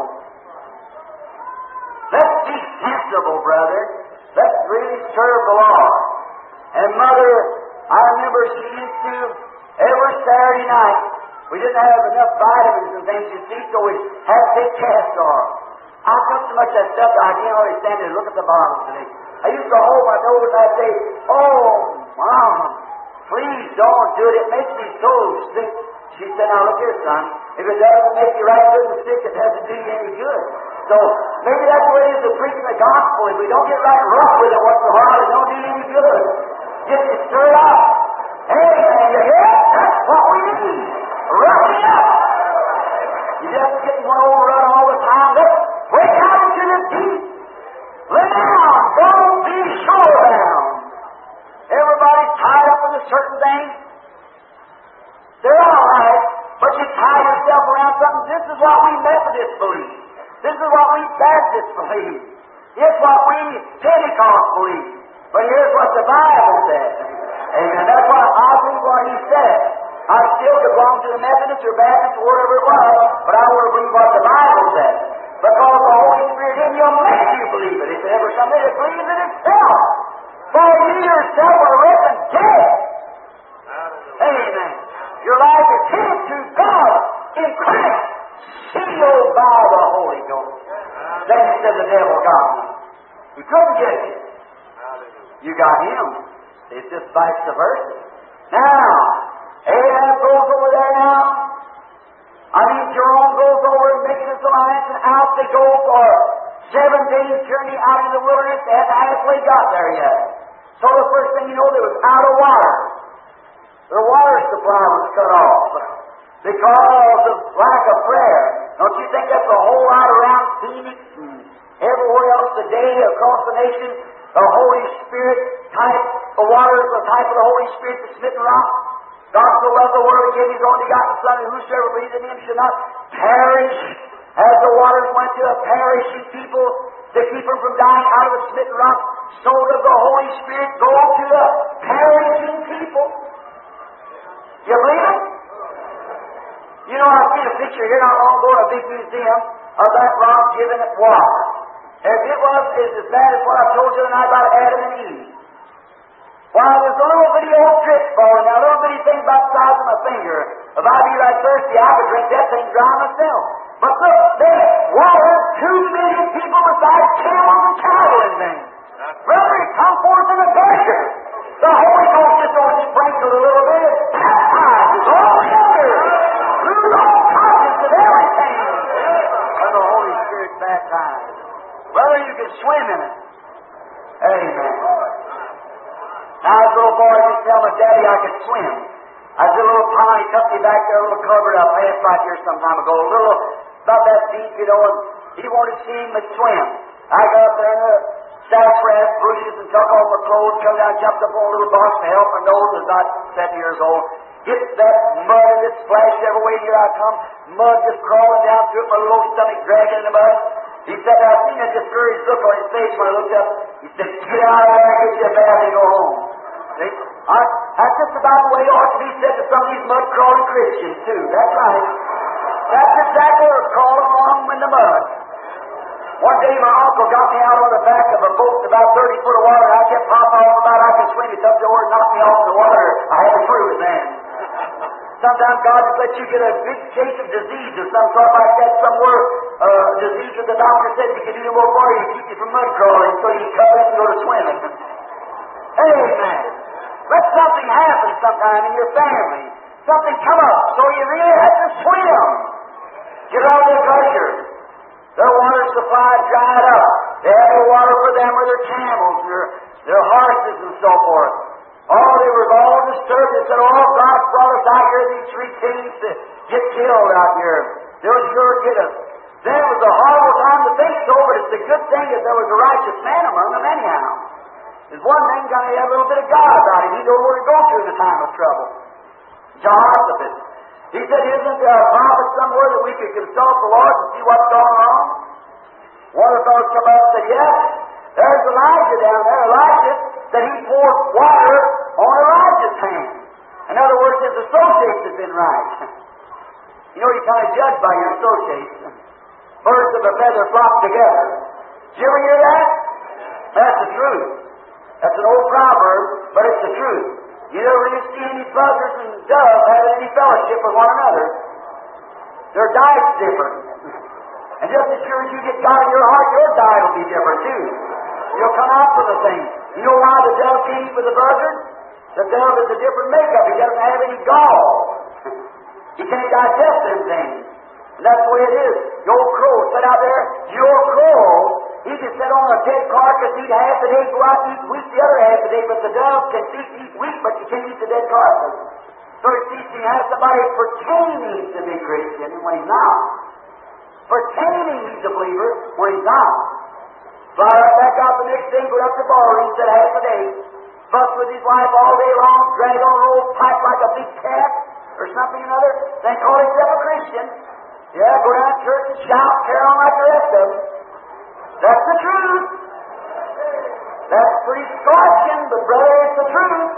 Let's be sensible, brother. Let's really serve the Lord. And Mother, I remember she used to, every Saturday night, we didn't have enough vitamins and things, you see, so we had to take castor oil. I took so much of that stuff, I didn't always stand there and look at the bottle today. I used to hold my nose and I'd say, "Oh, Mom, please don't do it. It makes me so sick." She said, "Now look here, son. If it doesn't make you right good and sick, it doesn't do you any good." So maybe that's the way it is to preach the gospel. If we don't get right rough with it once in a while, it don't do you any good. Get you stirred up. Amen. You hear it? That's what we need. Roughing up. You just getting one old run all the time. Let's break out into the deep. Lay down. Don't be shore bound. Everybody's tied up with a certain thing. They're all right, but you tie yourself around something. This is what we Methodists believe. This is what we Baptists believe. It's what we Pentecost believe. But here's what the Bible says. Amen. That's what I believe what he said. I still could belong to the Methodists or Baptists or whatever it was, but I want to believe what the Bible says. Because the Holy Spirit in you will make you believe it. If it ever something that believes in itself. For you yourself are reckoned dead. Amen. Your life is hid to God in Christ, sealed by the Holy Ghost. Then he said the devil got me. He couldn't get you. You got him. It's just vice versa. Now, Ahab goes over there now. Jerome goes over and makes this alliance, and out they go for 7 days' journey out in the wilderness. They hadn't halfway got there yet. So the first thing you know, they was out of water. Their water supply was cut off because of lack of prayer. Don't you think that's a whole lot around Phoenix and everywhere else today across the nation? The Holy Spirit type, the water is the type of the Holy Spirit, the smitten rock. God so loved the world, He gave His only begotten Son, and whosoever believes in Him should not perish. As the waters went to a perishing people to keep them from dying out of the smitten rock, so does the Holy Spirit go to the perishing people. You believe it? You know, I've seen a picture here not long ago in a big museum of that rock giving it water. If it was as bad as what I told you tonight about Adam and Eve. Why, there's a little bitty old drip falling down, a little bitty thing about the size of my finger. If I'd be that thirsty, I could drink that thing dry myself. But look, they watered 2 million people besides camels and cattle and things. Brother, it come forth in a measure. The Holy Ghost just don't sprinkle a little bit. It baptizes all together. Lose all conscience of everything. And the Holy Spirit baptized. Brother, you can swim in it. Amen. Now, as a little boy, I used to tell my daddy I could swim. I was a little tiny company back there, a little cupboard I passed right here some time ago. A little, about that deep, you know, and he wanted to see me swim. I got up there in the sassafras bushes and took off my clothes, come down, jumped up on a little box to help my nose. I was about 7 years old. gets that mud and it splashed every way. Here I come, mud just crawling down through it, my little stomach dragging in the mud. He said, I seen a discouraged look on his face when I looked up. He said, get out of there, get your bath and go home. See? That's just about the way it ought to be said to some of these mud-crawling Christians, too. That's right. That's exactly what they're crawling along in the mud. One day my uncle got me out on the back of a boat about 30 foot of water, and I kept popping off about I could swim. He took the oar and knocked me off in the water. I had to prove it then. Sometimes God just lets you get a big case of disease or some sort like that somewhere, disease that the doctor said you could do no more for you, keep you from mud crawling, so you cut it and go to swimming. Amen. Let something happen sometime in your family. Something come up, so you really have to swim. Get out of the gusher. Their water supply dried up. They had no water for them or their camels, their horses and so forth. Oh, they were all disturbed. They said, oh, God brought us out here, these 3 kings, to get killed out here. They'll sure get us. Then it was a horrible time to think so, but it's a good thing that there was a righteous man among them anyhow. There's one thing, got to have a little bit of God about him. He knows where to go to in the time of trouble. Jehoshaphat. He said, isn't there a prophet somewhere that we could consult the Lord and see what's going on? One of the fellows come up and said, yes, there's Elijah down there. Elijah said he poured water on Elijah's hand. In other words, his associates had been right. You know, you kind of judge by your associates. Birds of a feather flock together. Did you ever hear that? That's the truth. That's an old proverb, but it's the truth. You never really see any buzzards and doves having any fellowship with one another. Their diet's different. And just as sure as you get God in your heart, your diet will be different too. You'll come out for the thing. You know why the dove can't eat with the buzzard? The dove is a different makeup. He doesn't have any gall. He can't digest them things. And that's the way it is. The old crow sat out there. The old crow, he can sit on a dead carcass, eat half the day, go out and eat wheat the other half the day, but the dove can eat wheat, but you can't eat the dead carcass. So he sees he has somebody pretending to be Christian when he's not. Pretending he's a believer when he's not. Fly right back out the next day, go up to the barroom, sit half a day, fuss with his wife all day long, drag on an old pipe like a big cat, or something or another, then call himself a Christian. Yeah, go down to church and shout, carry on like the rest of them. That's the truth. That's pretty scorching, but brother, it's the truth.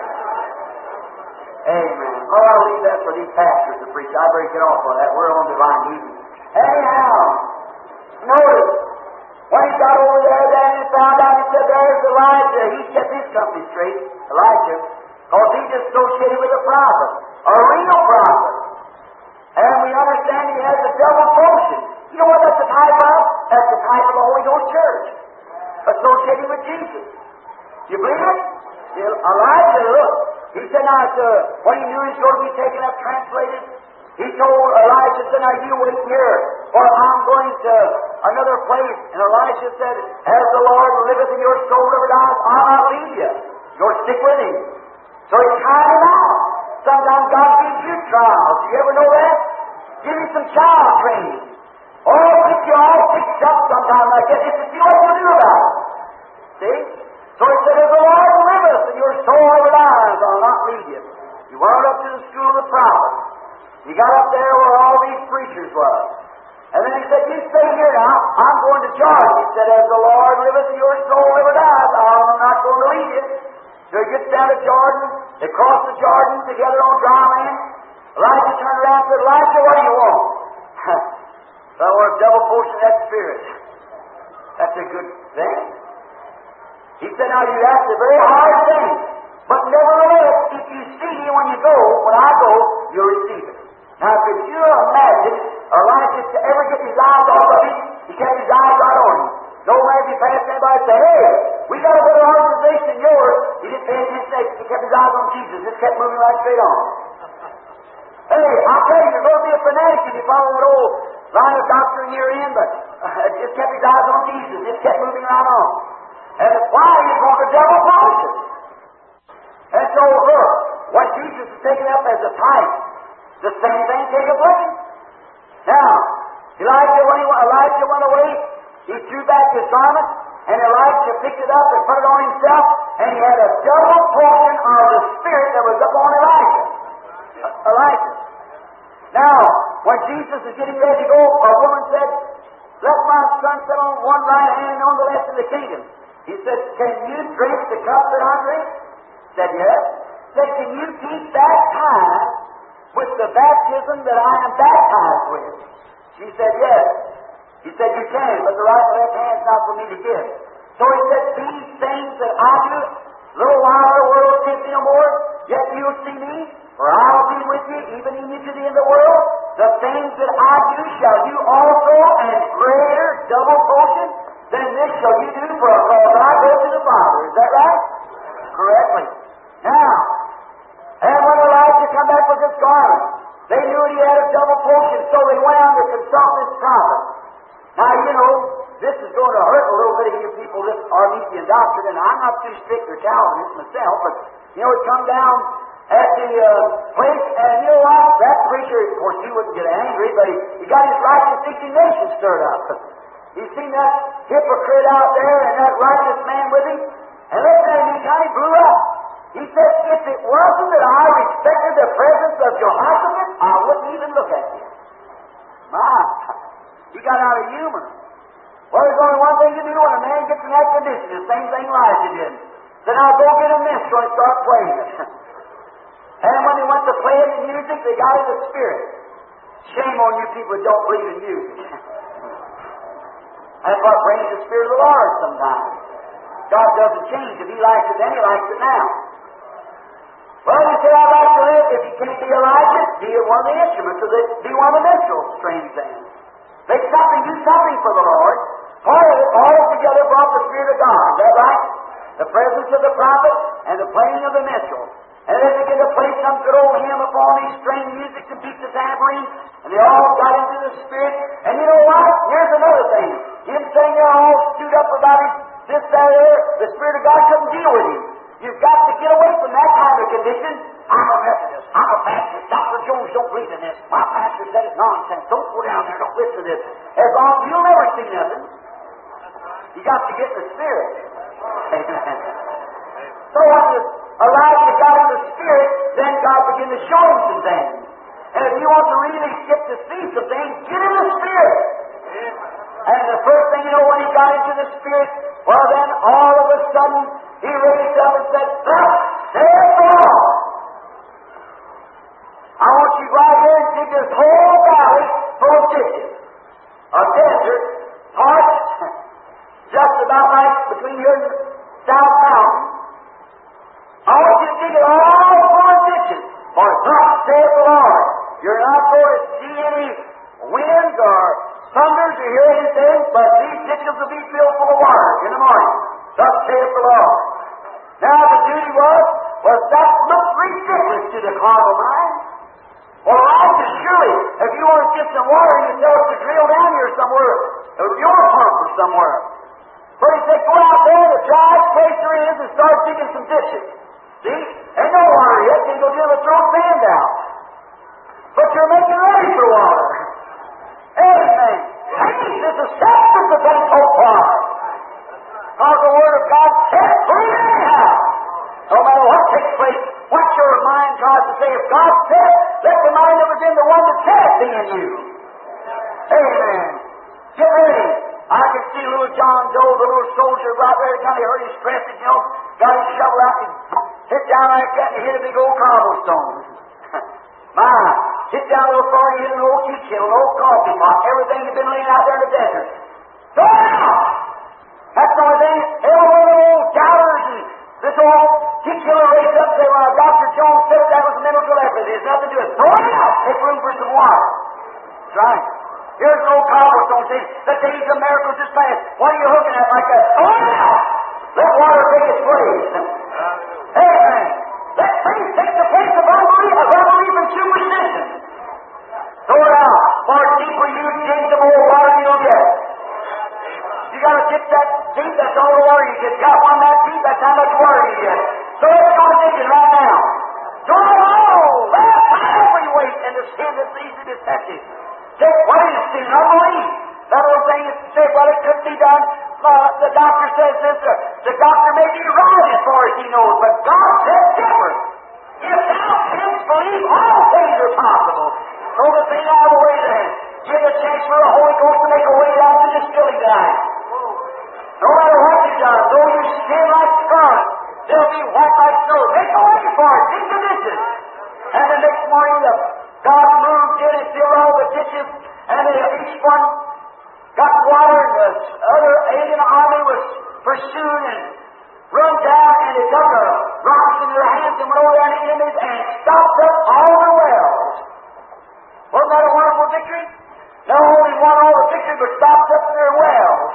Amen. Oh, I'll leave that for these pastors to preach. I better get off on that. We're on divine evening. Anyhow, notice, when he got over there, then he found out, he said, there's Elijah. He kept his company straight, Elijah, because he's associated with a prophet, a real prophet. And we understand he has a double function. You know what that's a type of? That's the type of the Holy Ghost Church, associated with Jesus. You believe it? Elijah, look, he said, now, when he knew he was going to be taken up, translated, he told Elijah, said, now you wait here, for I'm going to another place. And Elijah said, as the Lord liveth and your soul never dies, I'll not leave you. You'll stick with him. So he tried him out. Sometimes God gives you trials. You ever know that? Give you some child training. Oh, get you all fixed up sometime like that, just to see what you do about it. See? So he said, as the Lord liveth and your soul never dies, I'll not leave you. He went up to the school of the prophets. He got up there where all these preachers were. And then he said, you stay here now. I'm going to Jordan. He said, as the Lord liveth and your soul never dies, I'm not going to leave you. So he gets down to Jordan. They cross the Jordan together on dry land. Elijah turned around and said, Elijah, what do you want? So I want a double portion of that Spirit. That's a good thing. He said, now you asked a very hard thing. But nevertheless, if you see me when you go, when I go, you'll receive it. Now, could you imagine Elijah to ever get his eyes off of him? He kept his eyes right on him. No way if he passed anybody and said, hey, we got a better organization than yours. He didn't pay attention. He kept his eyes on Jesus. Just kept moving right straight on. Hey, I'll tell you, you're going to be a fanatic if you follow an old line of doctrine you're in, but just kept his eyes on Jesus. Just kept moving right on. And why? He's on the devil function. And so, look, what Jesus is taken up as a type, the same thing take place. Now, Elijah went away, he threw back his garment, and Elijah picked it up and put it on himself, and he had a double portion of the Spirit that was upon Elijah. Elijah. Now, when Jesus is getting ready to go, a woman said, "Let my son sit on one right hand and on the left of the kingdom." He said, "Can you drink the cup that I drink?" Said, "Yes." Said, "Can you keep that time with the baptism that I am baptized with?" She said, "Yes." He said, "You can, but the right and left hand's not for me to give." So he said, "These things that I do, a little while the world will see me no more, yet you'll see me, for I'll be with you, even in you to the end of the world. The things that I do shall you also, and greater double portion than this shall you do, for I go to the Father." Is that right? Correctly. Now, and when Elijah come back with his garment, they knew he had a double portion, so they went out to consult this prophet. Now, you know, this is going to hurt a little bit of you people, this Arminian doctrine, and I'm not too strict or Calvinist myself, but, you know, it come down at the place, and you know what? That preacher, of course, he wouldn't get angry, but he got his righteous indignation stirred up. He seen that hypocrite out there and that righteous man with him, and listen at him, he kind of blew up. He said, "If it wasn't that I respected the presence of Jehoshaphat, I wouldn't even look at you." My, he got out of humor. Well, there's only one thing to do when a man gets in that condition, the same thing Elijah did. Then I'll go get a minstrel and start playing it. And when they went to playing the music, they got in the spirit. Shame on you people that don't believe in music. That's what brings the Spirit of the Lord sometimes. God doesn't change. If He likes it then, He likes it now. Well, you say, "I'd like to live." If you can't be Elijah, be one of the instruments, or be one of the minstrels, strange things. Make something, do something for the Lord. Part of it all together brought the Spirit of God. Is that right? The presence of the prophet and the playing of the minstrel. And then they began to play some good old hymn upon these string music and beat the tambourine, and they all got into the Spirit. And you know what? Here's another thing. Him saying they're all stood up about his this, that, there, the Spirit of God couldn't deal with him. You've got to get away from that kind of condition. "I'm a Methodist. I'm a Baptist. Dr. Jones don't believe in this. My pastor said it's nonsense. Don't go down there. Don't listen to this." As long as you'll never see nothing, you got to get in the Spirit. Amen. So when Elijah got in the Spirit, then God began to show him some things. And if you want to really get to see some things, get in the Spirit. And the first thing you know, when he got into the Spirit, well then all of a sudden he raised up and said, "Thus saith the Lord, I want you to go out here and dig this whole valley full of ditches. A desert, parched, just about like between here and South Mountain. I want you to dig it all full of ditches. For thus saith the Lord, you're not going to see any winds or thunders or hear anything, but these ditches will be filled full of water in the morning. Thus saith the Lord." Now the duty was that looked ridiculous to the carnal mind. Well, Elijah, surely, if you want to get some water, you tell us to drill down here somewhere, or your pump or somewhere. But he said, "Go out there, the driest place there is, and start digging some ditches." See? Ain't no water yet, then go down and throw sand out. But you're making ready for water. Amen. Faith is the substance of things hoped for. Because the Word of God said, "Believe it anyhow." No matter what takes place, what your mind tries to say, if God said, let the mind of it in the one that said it be in you. Amen. Get ready. I can see little John Doe, the little soldier, right there, kind of hurt his stress, you know, got his shovel out and hit down like that and hit a big old cobblestone. My, hit down a little far and hit an old tea kettle, an old coffee pot, everything had been laying out there in the desert. Throw it out! That's the only thing. Every one of the old doubters and this old tea kettle raised up and said, "Well, Dr. Jones said that was mental telepathy. There's nothing to do with it. Throw it out! Make room for some water." That's right. Here's an old cobblestone saying, "The days of miracles is past. What are you looking at like that? Throw it out! Let water take its place." Amen. Let faith take the place of unbelief and superstition. Throw it out. Far deeper you dig, the more water you'll get. You got to get that deep, that's all the water you get. Got one that deep, that's how much water you get. So let's go digging right now. Throw it all. Let every weight and the sin that's easy to deceptive. Take what is sin? Unbelief. That old thing is to say, well, it could be done. The doctor says this. The doctor may be right as far as he knows, but God says different. If thou canst believe, all things are possible. Throw the thing out of the way then. Give a chance for the Holy Ghost to make a way down to distilling tonight. No matter what you've done, though you sin like scarlet, they'll be white like snow. Make a way for it. Dig the ditches. And the next morning, God moved in and filled all the ditches, and each one got water, and the other alien army was pursued and run down, and they took rocks in their hands and went over their enemies and stopped up all their wells. Wasn't that a wonderful victory? Not only won all the victory, but stopped up their wells.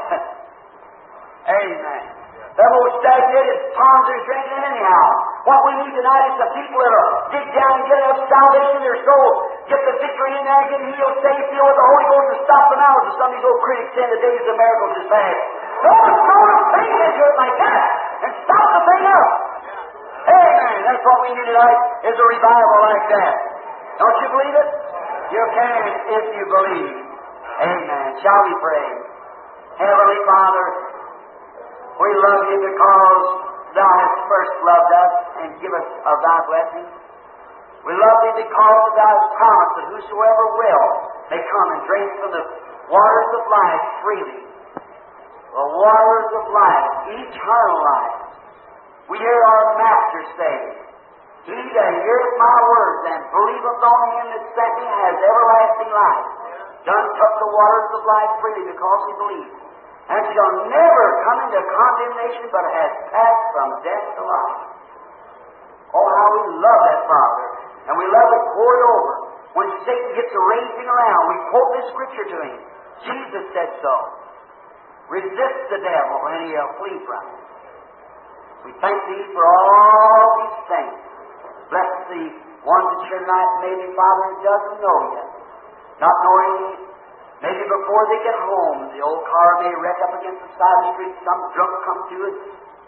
Amen. Them old stagnated ponds are drinking anyhow. What we need tonight is some people that'll dig down and get enough salvation in their soul, get the victory in there, get healed, saved, filled with the Holy Ghost, and stop them out. As some of these old critics say, the days of miracles is bad. Don't throw a thing into it like that and stop the thing up. Amen. That's what we need tonight, is a revival like that. Don't you believe it? You can if you believe. Amen. Shall we pray? Heavenly Father, we love you because thou hast first loved us and give us of thy blessing. We love thee because thou hast promised that whosoever will may come and drink from the waters of life freely. The waters of life, eternal life. We hear our Master say, he that heareth my words and believeth on him that sent me has everlasting life. Done took the waters of life freely because he believed, and shall never come into condemnation, but has passed from death to life. Oh, how we love that, Father. And we love to pour it over. When Satan gets a raging around, we quote this scripture to him. Jesus said so. Resist the devil, and he'll flee from you. We thank thee for all these things. Bless the ones that you're not, maybe, Father, doesn't know yet. Not knowing, maybe before they get home, the old car may wreck up against the side of the street, some drunk come to it.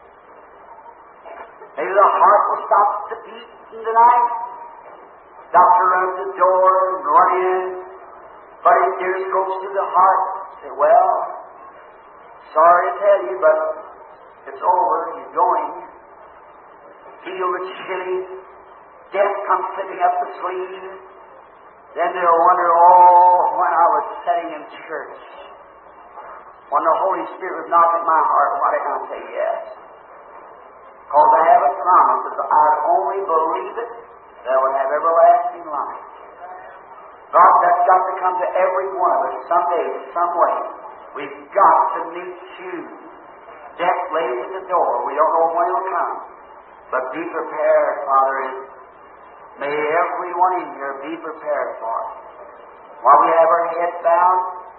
Maybe the heart will stop to beat tonight. Doctor runs the door and run in. But his ears goes to the heart. Say, well, sorry to tell you, but it's over. He's going. Feel the chilly. Death comes slipping up the sleeve. Then they'll wonder, oh, when I was sitting in church, when the Holy Spirit was knocking at my heart, why didn't I say yes? Because I have a promise that if I'd only believe it, that would have everlasting life. God, that's got to come to every one of us someday, some way. We've got to meet you. Death lays at the door. We don't know when it'll come. But be prepared, Father. May everyone in here be prepared for it. While we have our heads bowed,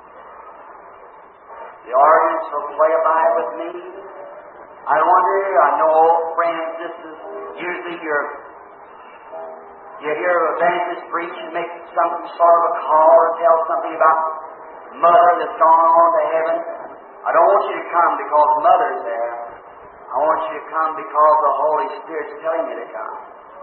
the audience will play a by with me. I wonder, I know, friends, this is usually you hear evangelists preach and make some sort of a call or tell something about Mother that's gone on to heaven. I don't want you to come because Mother's there. I want you to come because the Holy Spirit's telling you to come.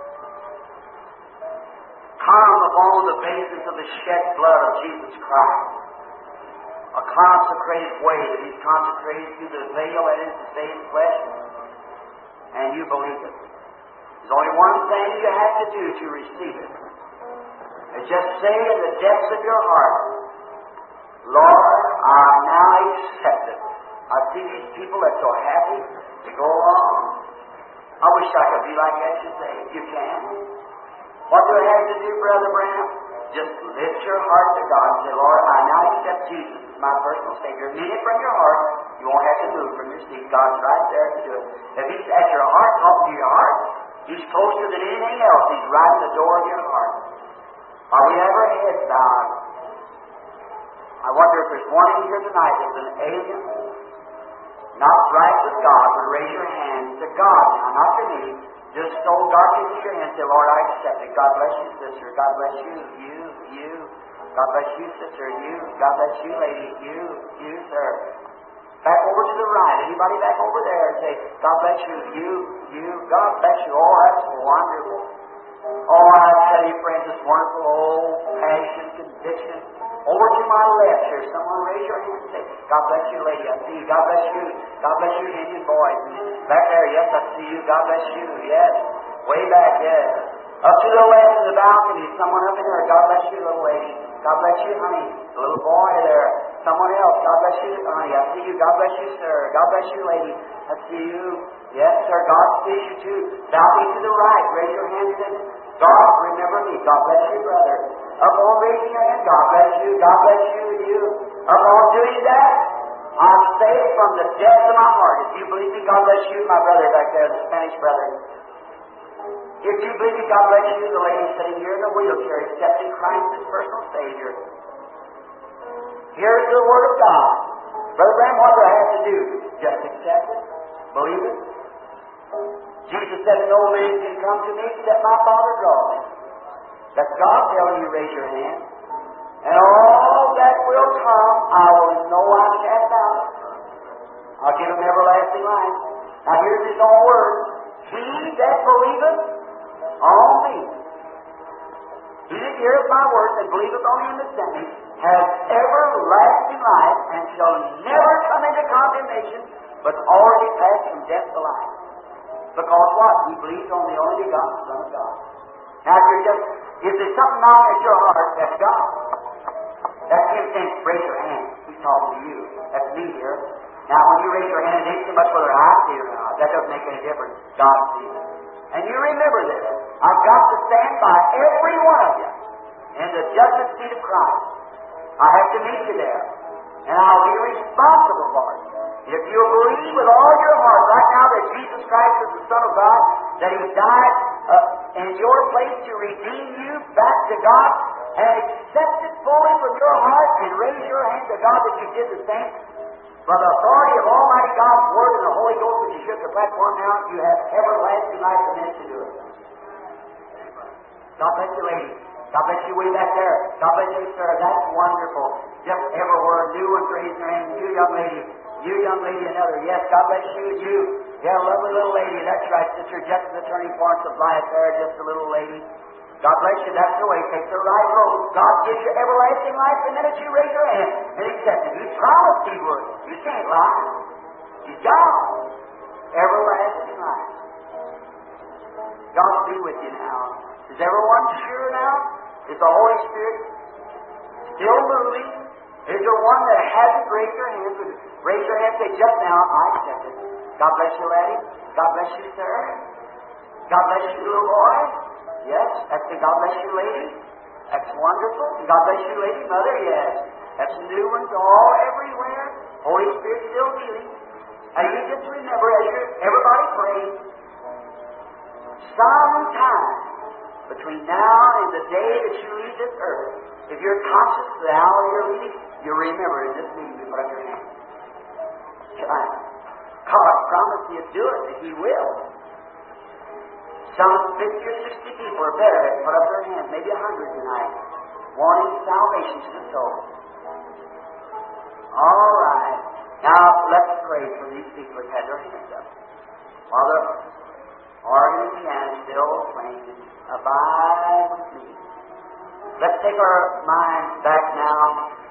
Come upon the basis of the shed blood of Jesus Christ. A consecrated way that He's consecrated through the veil that is the same flesh. And you believe it. There's only one thing you have to do to receive it. It's just say in the depths of your heart, Lord, I now accept it. I see these people that are so happy to go along. I wish I could be like that today. You can. What do I have to do, Brother Branham? Just lift your heart to God and say, Lord, I now accept Jesus as my personal Savior. Mean it from your heart. You won't have to move from your seat. God's right there to do it. If He's at your heart, talking to your heart, He's closer than anything else. He's right at the door of your heart. Are we ever heads bowed? I wonder if there's one in here tonight that's an alien, not right with God, but raise your hand to God now, not to me. Just so darkly with your hand, say, Lord, I accept it. God bless you, sister. God bless you, you. God bless you, sister, you. God bless you, lady, you, sir. Back over to the right. Anybody back over there? Say, God bless you, you. God bless you. Oh, that's wonderful. Oh, I tell you, friends, it's wonderful. Oh, passion, conviction. Over to my left here. Someone raise your hand and say, God bless you, lady. I see you. God bless you. God bless you, Indian boys. Back there, yes, I see you. God bless you. Yes. Way back, yes. Up to the left in the balcony, someone up in there. God bless you, little lady. God bless you, honey. The little boy there. Someone else. God bless you, honey. I see you. God bless you, sir. God bless you, lady. I see you. Yes, sir. God sees you too. Balcony to the right. Raise your hand and say, God, remember me. God bless you, brother. Up on raising your hand. God bless you. God bless you and you. Up on doing that. I'm saved from the depths of my heart. If you believe me, God bless you, my brother back there, the Spanish brother. If you believe me, God bless you, the lady sitting here in the wheelchair, accepting Christ as personal Savior. Here's the Word of God. Brother Branham, what do I have to do? Just accept it. Believe it. Jesus said, no man can come to me except my Father draws him. That's God telling you, raise your hand. And all that will come, I will in no wise cast out. I'll give him everlasting life. Now here's his own word. He that believeth on me, he that heareth my words and believeth on him that sent me, has everlasting life, and shall never come into condemnation, but already passed from death to life. Because what? He believes on the only begotten Son of God. Now if there's something knocking at your heart, that's God. That's him saying, raise your hand. He's talking to you. That's me here. Now, when you raise your hand, it ain't so much whether I see it or not. That doesn't make any difference. God sees it. And you remember this. I've got to stand by every one of you in the judgment seat of Christ. I have to meet you there. And I'll be responsible for it. If you believe with all your heart right now that Jesus Christ is the Son of God, that He died in your place to redeem you back to God, and accept it fully from your heart and raise your hand to God that you did the same, by the authority of Almighty God's Word and the Holy Ghost which you shook the platform now, you have everlasting life the minute you do it. God bless you, lady. God bless you way back there. God bless you, sir. That's wonderful. Just everywhere. New ones raise their hand. You young lady. You young lady, another. Yes, God bless you and you. Yeah, lovely little lady. That's right, sister. Just the turning points of life there. Just a little lady. God bless you. That's the way. Take the right road. God gives you everlasting life the minute you raise your hand and accept it. He promised He would. You can't lie. He's God. Everlasting life. God be with you now. Is everyone sure now? Is the Holy Spirit still moving? Is there one that hasn't raised their hand? Raise your hand and say, just now, I accept it. God bless you, laddie. God bless you, sir. God bless you, little boy. Yes, that's the God bless you, lady. That's wonderful. God bless you, lady. Mother, yes. That's new ones all everywhere. Holy Spirit still dealing. And you just remember, as everybody prays, sometime between now and the day that you leave this earth, if you're conscious of the hour you're leaving, you'll remember in this meeting you put up your hand. God promised you to do it, and He will. Some 50 or 60 people are better that put up their hands, maybe 100 tonight, wanting salvation to the soul. All right. Now, let's pray for these people that had their hands up. Father, organ and piano still playing. Abide with me. Let's take our minds back now.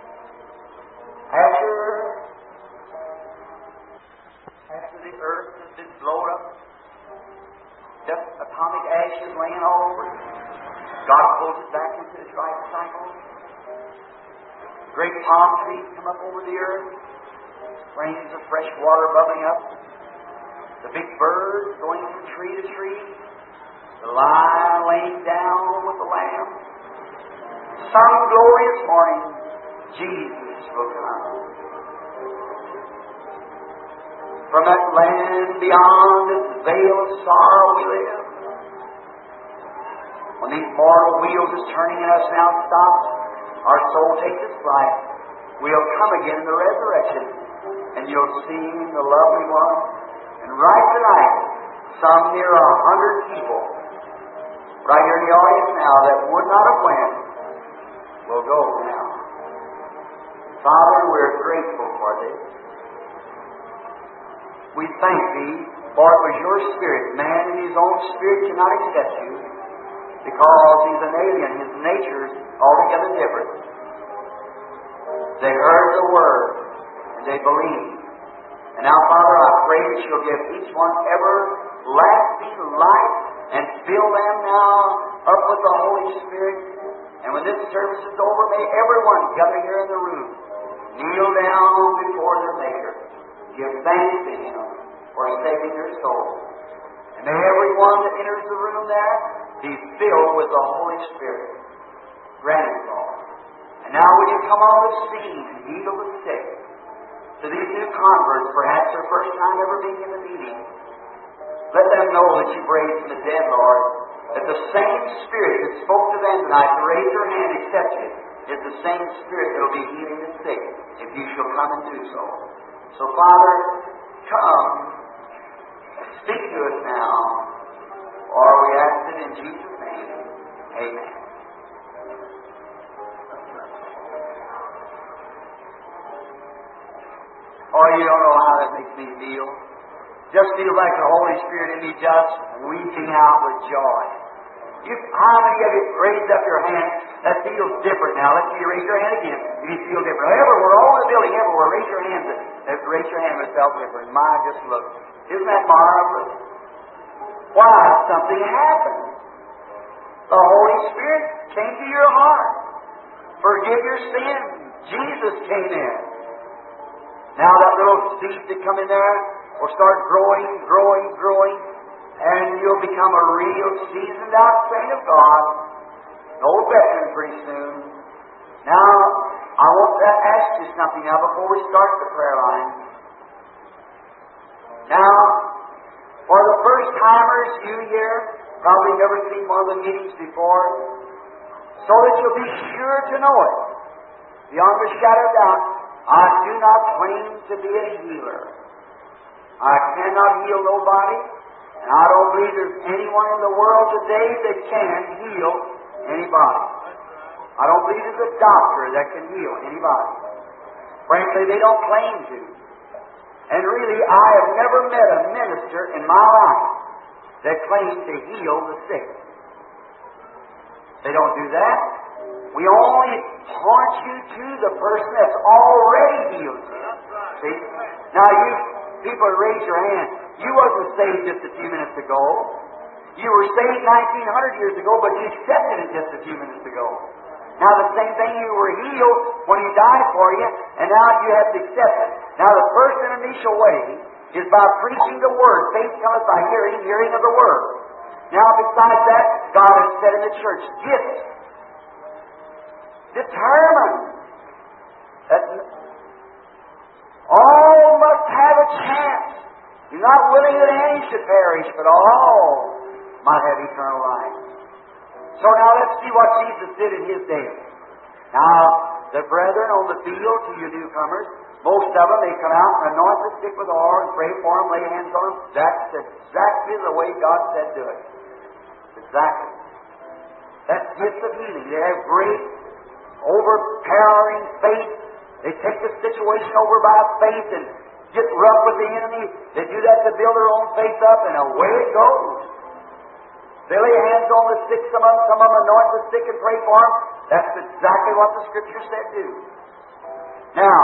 After the earth has been blown up, just atomic ashes laying all over it, God pulls it back into its right cycle. Great palm trees come up over the earth, springs of fresh water bubbling up, the big birds going from tree to tree, the lion laying down with the lamb. Some glorious morning, Jesus will come. From that land beyond this veil of sorrow we live. When these mortal wheels is turning in us now stops, our soul takes its flight, we'll come again in the resurrection, and you'll see the lovely one. And right tonight, some near 100 people, right here in the audience now, that would not have went, will go now. Father, we're grateful for this. We thank Thee, for it was Your Spirit. Man in his own spirit cannot accept You, because he's an alien. His nature is altogether different. They heard the Word, and they believed. And now, Father, I pray that You'll give each one everlasting life and fill them now up with the Holy Spirit. And when this service is over, may everyone gathered here in the room kneel down before their Maker, give thanks to Him for saving their soul. And may everyone that enters the room there be filled with the Holy Spirit. Grant it, Lord. And now when you come on the scene and heal the sick, to these new converts, perhaps their first time ever being in the meeting, let them know that you've raised from the dead, Lord, that the same Spirit that spoke to them tonight to raise their hand and accept you is the same Spirit that will be healing the sick if you shall come and do so. So, Father, come, speak to us now, or we ask it in Jesus' name. Amen. Oh, you don't know how that makes me feel. Just feels like the Holy Spirit in me just weeping out with joy. How many of you raised up your hand? That feels different now. Let's see you raise your hand again. If you feel different. Everywhere, all over the building, everywhere, raise your hand. Raise your hand if it felt different. My, just look. Isn't that marvelous? Why? Something happened. The Holy Spirit came to your heart. Forgive your sins. Jesus came in. Now that little seed that come in there will start growing, and you'll become a real seasoned out saint of God. An old veteran pretty soon. Now, I want to ask you something now before we start the prayer line. Now, for the first timers, you here, probably never seen one of the meetings before, so that you'll be sure to know it. Beyond a shadow of doubt, I do not claim to be a healer. I cannot heal nobody, and I don't believe there's anyone in the world today that can heal anybody. I don't believe there's a doctor that can heal anybody. Frankly, they don't claim to. And really, I have never met a minister in my life that claims to heal the sick. They don't do that. We only point you to the person that's already healed you. See? Now, you people raise your hand. You wasn't saved just a few minutes ago. You were saved 1900 years ago, but you accepted it just a few minutes ago. Now, the same thing, you were healed when He died for you, and now you have to accept it. Now, the first and initial way is by preaching the Word. Faith cometh by hearing, hearing of the Word. Now, besides that, God has said in the church, gifts. Determined that all must have a chance. You're not willing that any should perish, but all might have eternal life. So now let's see what Jesus did in His day. Now, the brethren on the field, to you newcomers, most of them, they come out and anoint the sick with oil and pray for them, lay hands on them. That's exactly the way God said do it. Exactly. That's gifts of healing. They have great, overpowering faith. They take the situation over by faith and get rough with the enemy. They do that to build their own faith up, and away it goes. They lay hands on the sick, some of them anoint the sick and pray for them. That's exactly what the Scripture said do. Now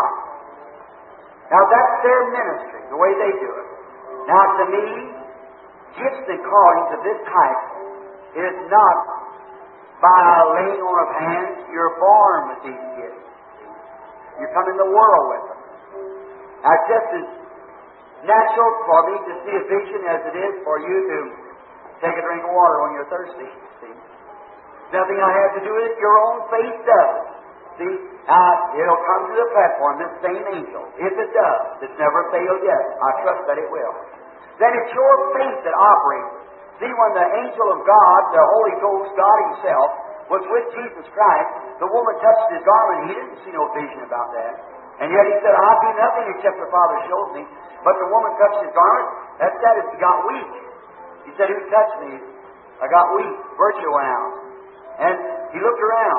that's their ministry, the way they do it. Now to me, gifts and callings of this type is not by laying on of hands. You're born with these gifts. You come in the world with them. Now, just as natural for me to see a vision as it is for you to take a drink of water when you're thirsty. See? Nothing I have to do with it. Your own faith does. See? It'll come to the platform, this same angel. If it does, it's never failed yet. I trust that it will. Then it's your faith that operates. See, when the angel of God, the Holy Ghost, God Himself, was with Jesus Christ, the woman touched His garment. He didn't see no vision about that. And yet He said, I do nothing except the Father shows me. But the woman touched His garment. That said, He got weak. He said, who touched me? I got weak. Virtue went out. And He looked around.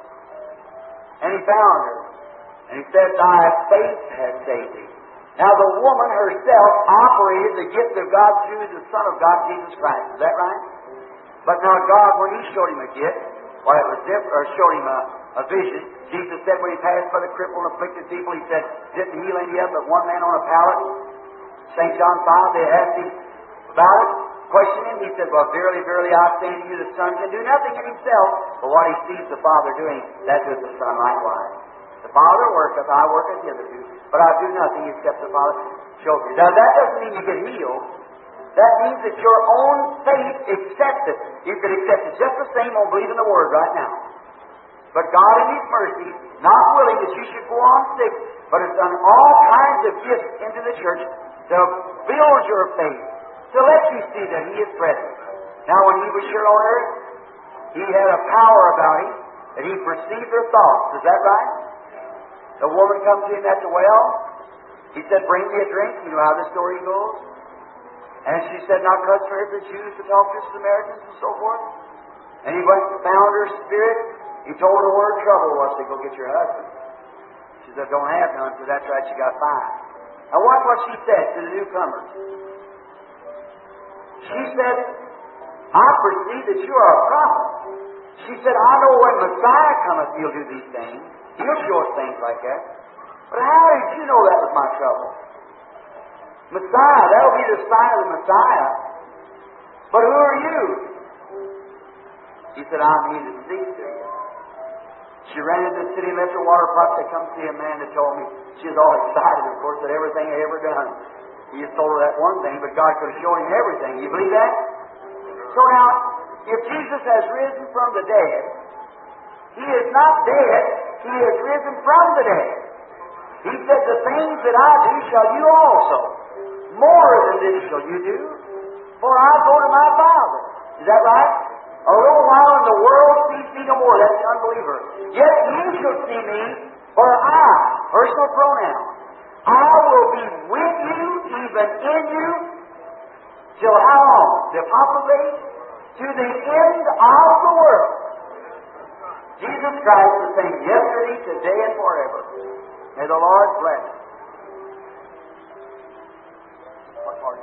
And He found her. And He said, thy faith has saved thee. Now the woman herself operated the gift of God through the Son of God, Jesus Christ. Is that right? But now God, when He showed him a gift, well, it was different, or showed him a vision. Jesus said when He passed by the crippled and afflicted people, He said, didn't heal any of them but one man on a pallet. St. John 5, they asked Him about it. questioned him. He said, well, verily, verily, I say to you, the Son can do nothing in himself, but what he sees the Father doing, that doeth the Son likewise. The Father worketh, I worketh hitherto, but I do nothing except the Father shows me. Now, that doesn't mean you get healed. That means that your own faith accepts it. You could accept it just the same on believing the Word right now. But God in His mercy, not willing that you should go on sick, but has done all kinds of gifts into the church to build your faith, to let you see that He is present. Now, when He was here on earth, He had a power about Him that He perceived their thoughts. Is that right? The woman comes to Him at the well. He said, bring me a drink. You know how the story goes. And she said, not customary for Jews to talk to Samaritans and so forth. And He went and found her spirit. He told her where trouble was. He said, go get your husband. She said, don't have none. So that's right, she got 5. Now watch what she said to the newcomers. She said, I perceive that you are a prophet. She said, I know when Messiah cometh, He'll do these things. He'll show us things like that. But how did you know that was my trouble? Messiah, that'll be the sign of the Messiah. But who are you? He said, I'm He that speaks to you. She ran into the city and left her water pot. They come see a man that told me. She was all excited, of course, that everything he ever done. He just told her that one thing, but God could have shown him everything. You believe that? So now, if Jesus has risen from the dead, He is not dead. He has risen from the dead. He said, the things that I do shall you also. More than this shall you do, for I go to my Father. Is that right? A little while and the world sees me no more. That's the unbeliever. Yet you shall see me, for I, personal pronoun, I will be with you, even in you, till how long? The Apostles' age? To the end of the world. Jesus Christ is the same yesterday, today, and forever. May the Lord bless. What part?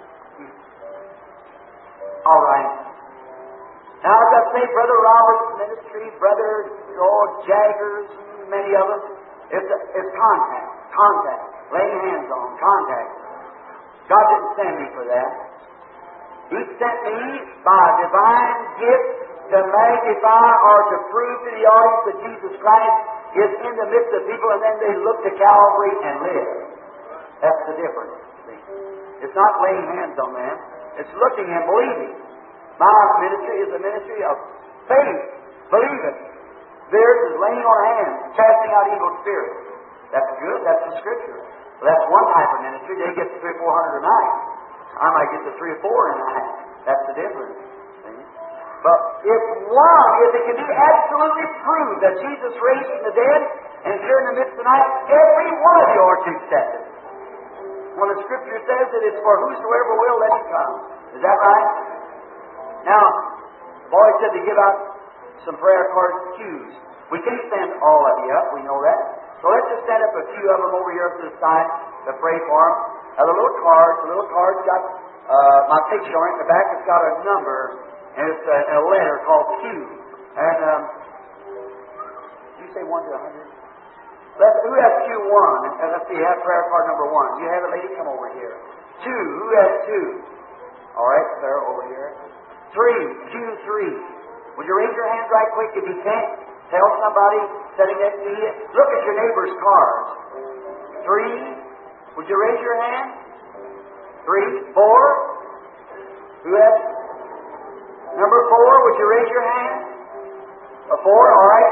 All right. Now, as I say, Brother Robert's ministry, Brother Jaggers, many of them, it's contact, laying hands on, contact. God didn't send me for that. He sent me by divine gift to magnify or to prove to the audience that Jesus Christ is in the midst of people, and then they look to Calvary and live. That's the difference. See? It's not laying hands on them. It's looking and believing. My ministry is a ministry of faith, believing. Theirs is laying on hands, casting out evil spirits. That's good. That's the Scripture. Well, that's one type of ministry. They get 300 or 400 a night. I might get to 3 or 4 a night. That's the difference. See? But if it can be absolutely proved that Jesus raised from the dead and is here in the midst of the night, every one of you are to accept it. When the Scripture says that it's for whosoever will, let him come. Is that right? Now, boy said to give out some prayer cards, cues. We can't stand all of you up, we know that. So let's just stand up a few of them over here to the side to pray for them. Now, the little card's got my picture on it. The back has got a number, and it's a letter called Q. And, did you say 1 to 100? Who has Q1? Let's see, you have prayer card number 1. You have it, lady? Come over here. 2. Who has 2? All right, sir, over here. 3. Q3. Would you raise your hands right quick if you can't? Tell somebody sitting next to you. Look at your neighbor's cards. 3. Would you raise your hand? 3. 4. Who has? Number 4. Would you raise your hand? A 4. All right.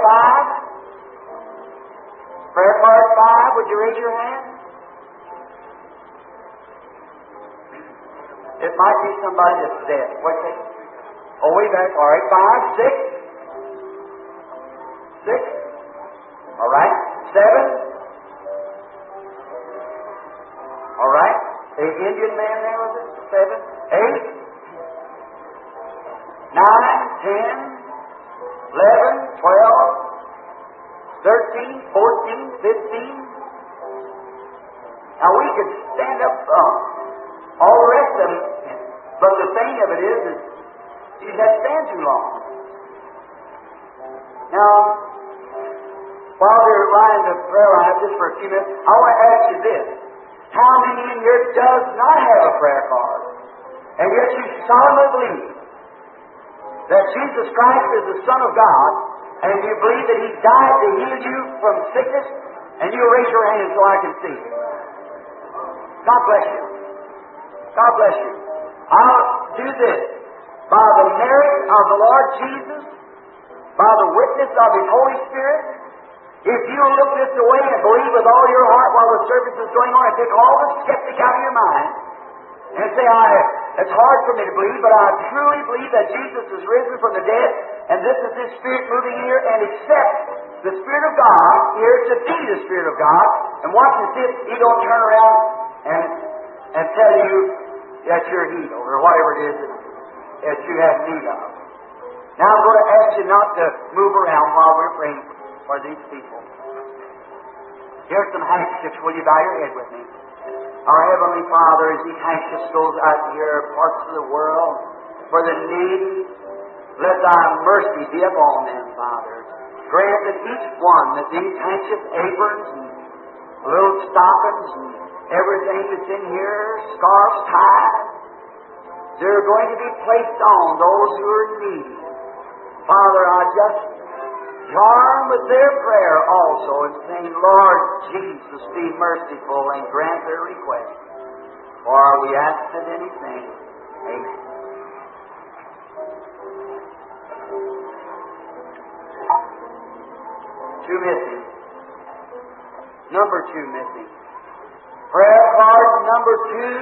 5. Prayer card 5. Would you raise your hand? It might be somebody that's dead. Wait a second. Oh, way back. All right. 5. 6. 6. All right. 7. All right. The Indian man there, was it? 7. 8. 9. 10. 11. 12. 13. 14. 15. Now we could stand up all the rest of it, but the thing of it is you have to stand too long. Now, while they're lying the prayer line just for a few minutes, I want to ask you this. How many in here does not have a prayer card? and yet you solemnly believe that Jesus Christ is the Son of God, and you believe that He died to heal you from sickness, and you'll raise your hand so I can see. God bless you. God bless you. I'll do this. By the merit of the Lord Jesus, by the witness of His Holy Spirit, if you'll look this way and believe with all your heart while the service is going on and take all the skeptic out of your mind and say, it's hard for me to believe, but I truly believe that Jesus is risen from the dead and this is His Spirit moving here, and accept the Spirit of God here to be the Spirit of God, and watch and see if He don't turn around and tell you that you're healed or whatever it is that you have need of. Now I'm going to ask you not to move around while we're praying for these people. Here's some handkerchiefs. Will you bow your head with me? Our Heavenly Father, as these handkerchiefs goes out here, parts of the world, for the needy, let Thy mercy be upon them, Father. Grant that each one, that these handkerchief aprons and little stockings and everything that's in here, scarves, ties, they're going to be placed on those who are needy. Father, I just join with their prayer also in saying, Lord Jesus, be merciful and grant their request. For we ask of anything. Amen. Two missing. Number 2 missing. Prayer card number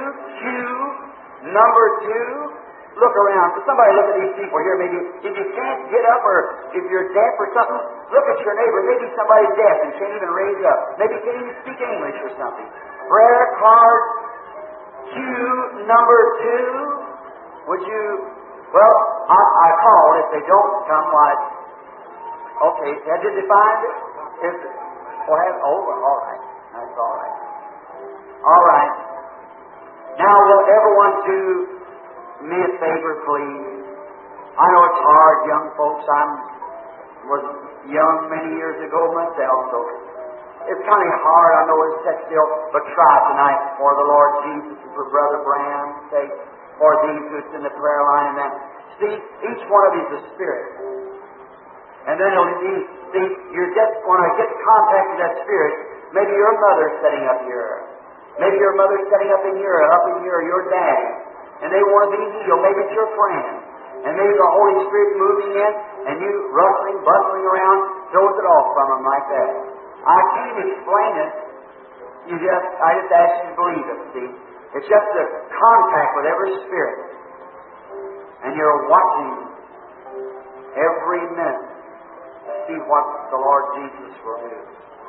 2, number 2. Look around. Somebody look at these people here. Maybe if you can't get up, or if you're deaf or something, look at your neighbor. Maybe somebody's deaf and can't even raise up. Maybe can't even speak English or something. Prayer card number 2. Would you? Well, I call. If they don't come, why? Okay. Did they find it? Is it? All right. That's all right. All right. Now, will everyone do me a favor, please? I know it's hard, young folks. I was young many years ago myself, so it's kind of hard. I know it's set still, but try tonight for the Lord Jesus and for Brother Branham's sake, for these who's in the prayer line and that. See, each one of you is a spirit. And then it'll be, see, you're just going to get contact with that spirit. Maybe your mother's sitting up here. Maybe your mother's sitting up in here, or your dad. And they want to be healed. Maybe it's your friend. And maybe the Holy Spirit moving in, and you rustling, bustling around, throws it off from them like that. I can't explain it. I just ask you to believe it, see. It's just a contact with every spirit. And you're watching every minute to see what the Lord Jesus will do.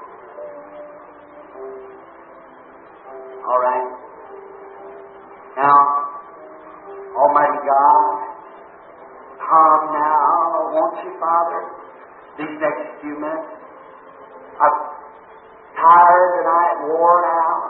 All right. Now, Almighty God, come now, won't you, Father, these next few minutes. I'm tired tonight, worn out.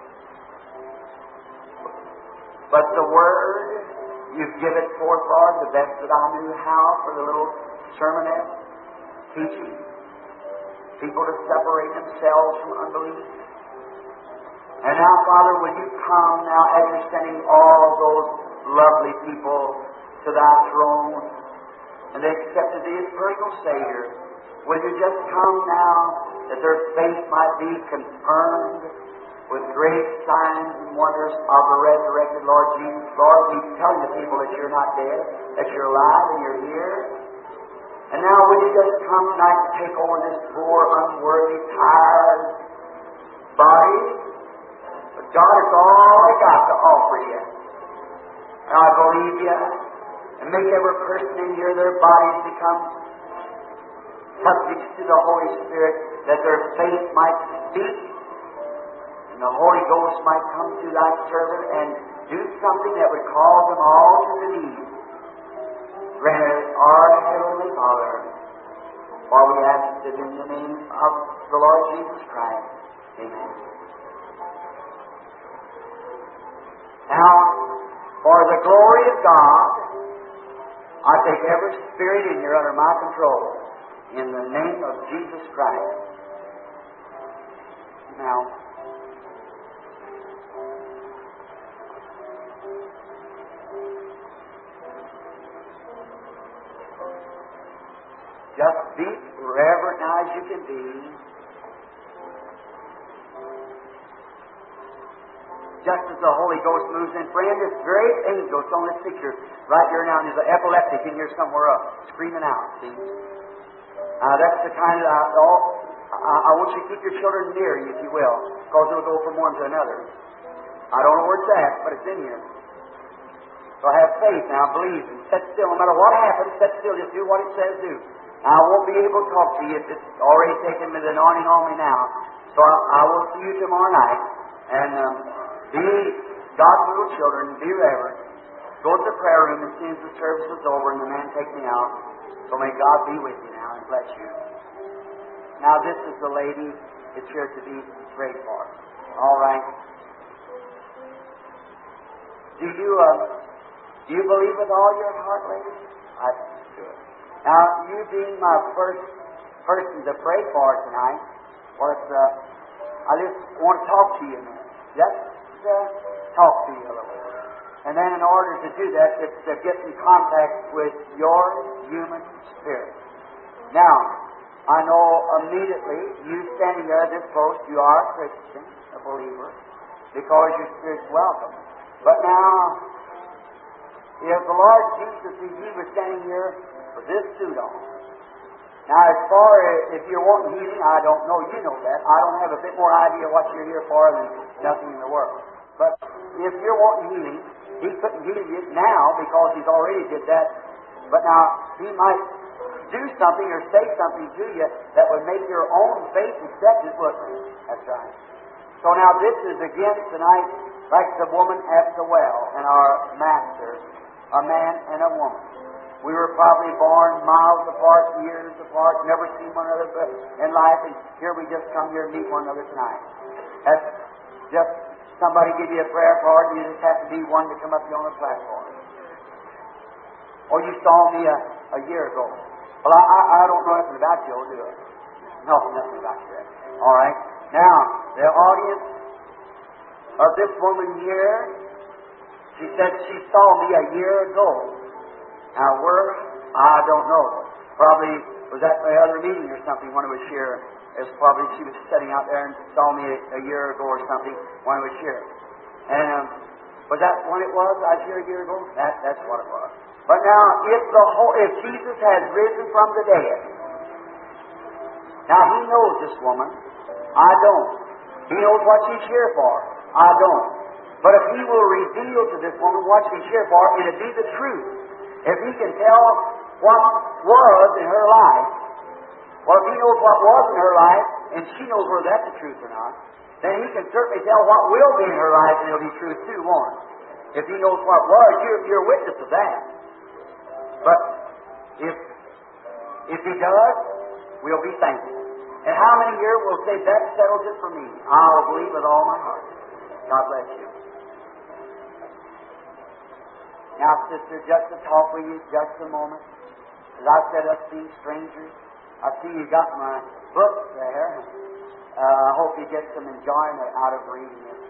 But the Word, you've given forth, Lord, the best that I knew how for the little sermonette, teaching people to separate themselves from unbelief. And now, Father, will you come now as you're sending all those lovely people to Thy throne, and they accepted Thee as personal Savior. Will you just come now that their faith might be confirmed with great signs and wonders of the resurrected Lord Jesus? Lord, we tell the people that you're not dead, that you're alive and you're here. And now will you just come tonight and take over this poor, unworthy, tired body? But God, it's all I got to offer you. And I believe you. And make every person in here, their bodies become subject to the Holy Spirit, that their faith might speak, and the Holy Ghost might come to Thy servant and do something that would cause them all to believe. Grant it, our Heavenly Father, for we ask it in the name of the Lord Jesus Christ. Amen. Now, for the glory of God, I take every spirit in here under my control, in the name of Jesus Christ. Now, can be. Just as the Holy Ghost moves in. Friend, this great angel is on this picture right here now, and there's an epileptic in here somewhere up, screaming out, see? That's the kind of... I want you to keep your children near you, if you will, because it'll go from one to another. I don't know where it's at, but it's in here. So have faith now, believe, and sit still. No matter what happens, sit still. Just do what it says do. Now, I won't be able to talk to you if it's already taken the anointing on me now. So I will see you tomorrow night. And be God's little children, be reverent. Go to the prayer room as soon as the service is over and the man take me out. So may God be with you now and bless you. Now, this is the lady that's here to be prayed for. All right. Do you believe with all your heart, lady? That's good. Now, you being my first person to pray for tonight, I just want to talk to you a minute. Just talk to you a little bit. And then in order to do that, it's to get in contact with your human spirit. Now, I know immediately, you standing there this close, you are a Christian, a believer, because your spirit's welcome. But now, if the Lord Jesus, if He was standing here with this suit on, now as far as if you're wanting healing, I don't know, you know that. I don't have a bit more idea what you're here for than nothing in the world. But if you're wanting healing, He couldn't heal you now because He's already did that. But now, He might do something or say something to you that would make your own faith accepted, wouldn't it? That's right. So now this is again tonight, like the woman at the well and our Master, a man and a woman. We were probably born miles apart, years apart, never seen one another in life, and here we just come here and meet one another tonight. That's just somebody give you a prayer card, and you just have to be one to come up here on the platform. Or you saw me a year ago. Well, I don't know nothing about you, do I? No, nothing about you. All right. Now, the audience of this woman here, she said she saw me a year ago. Now, where? I don't know. Probably was at the other meeting or something when I was here. It was probably she was sitting out there and saw me a year ago or something when I was here. And was that when it was? I was here a year ago? That's what it was. But now, if Jesus has risen from the dead, now He knows this woman. I don't. He knows what she's here for. I don't. But if He will reveal to this woman what she's here for, it'll be the truth. If He can tell what was in her life, well, if He knows what was in her life, and she knows whether that's the truth or not, then He can certainly tell what will be in her life, and it'll be truth too, won't it? If He knows what was, you're a witness of that. But if He does, we'll be thankful. And how many here will say, that settles it for me? I'll believe with all my heart. God bless you. Now, sister, just to talk with you just a moment. As I said, us being strangers, I see you got my book there. I hope you get some enjoyment out of reading it.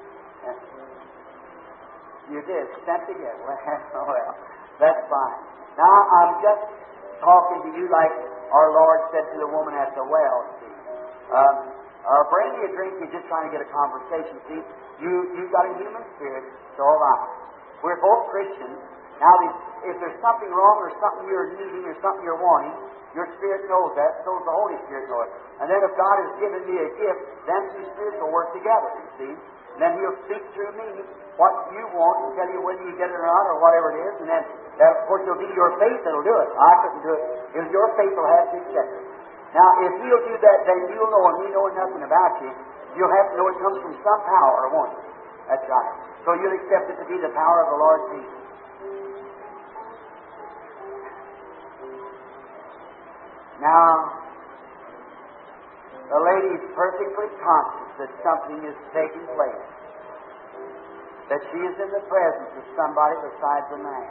You did, sent together. Well, that's fine. Now, I'm just talking to you like our Lord said to the woman at the well, see. Bring me a drink, you're just trying to get a conversation, see. You've got a human spirit, so have I. We're both Christians. Now, if there's something wrong or something you're needing or something you're wanting, your spirit knows that, so does the Holy Spirit know it. And then if God has given me a gift, then two spirits will work together, you see. And then He'll speak through me what you want and tell you whether you get it or not or whatever it is. And then, of course, it'll be your faith that'll do it. I couldn't do it. It was your faith will have to accept it. Now, if He'll do that, then you'll know, and me knowing nothing about you, you'll have to know it comes from some power, won't you? That's right. So you'll accept it to be the power of the Lord Jesus. Now, the lady is perfectly conscious that something is taking place, that she is in the presence of somebody besides a man.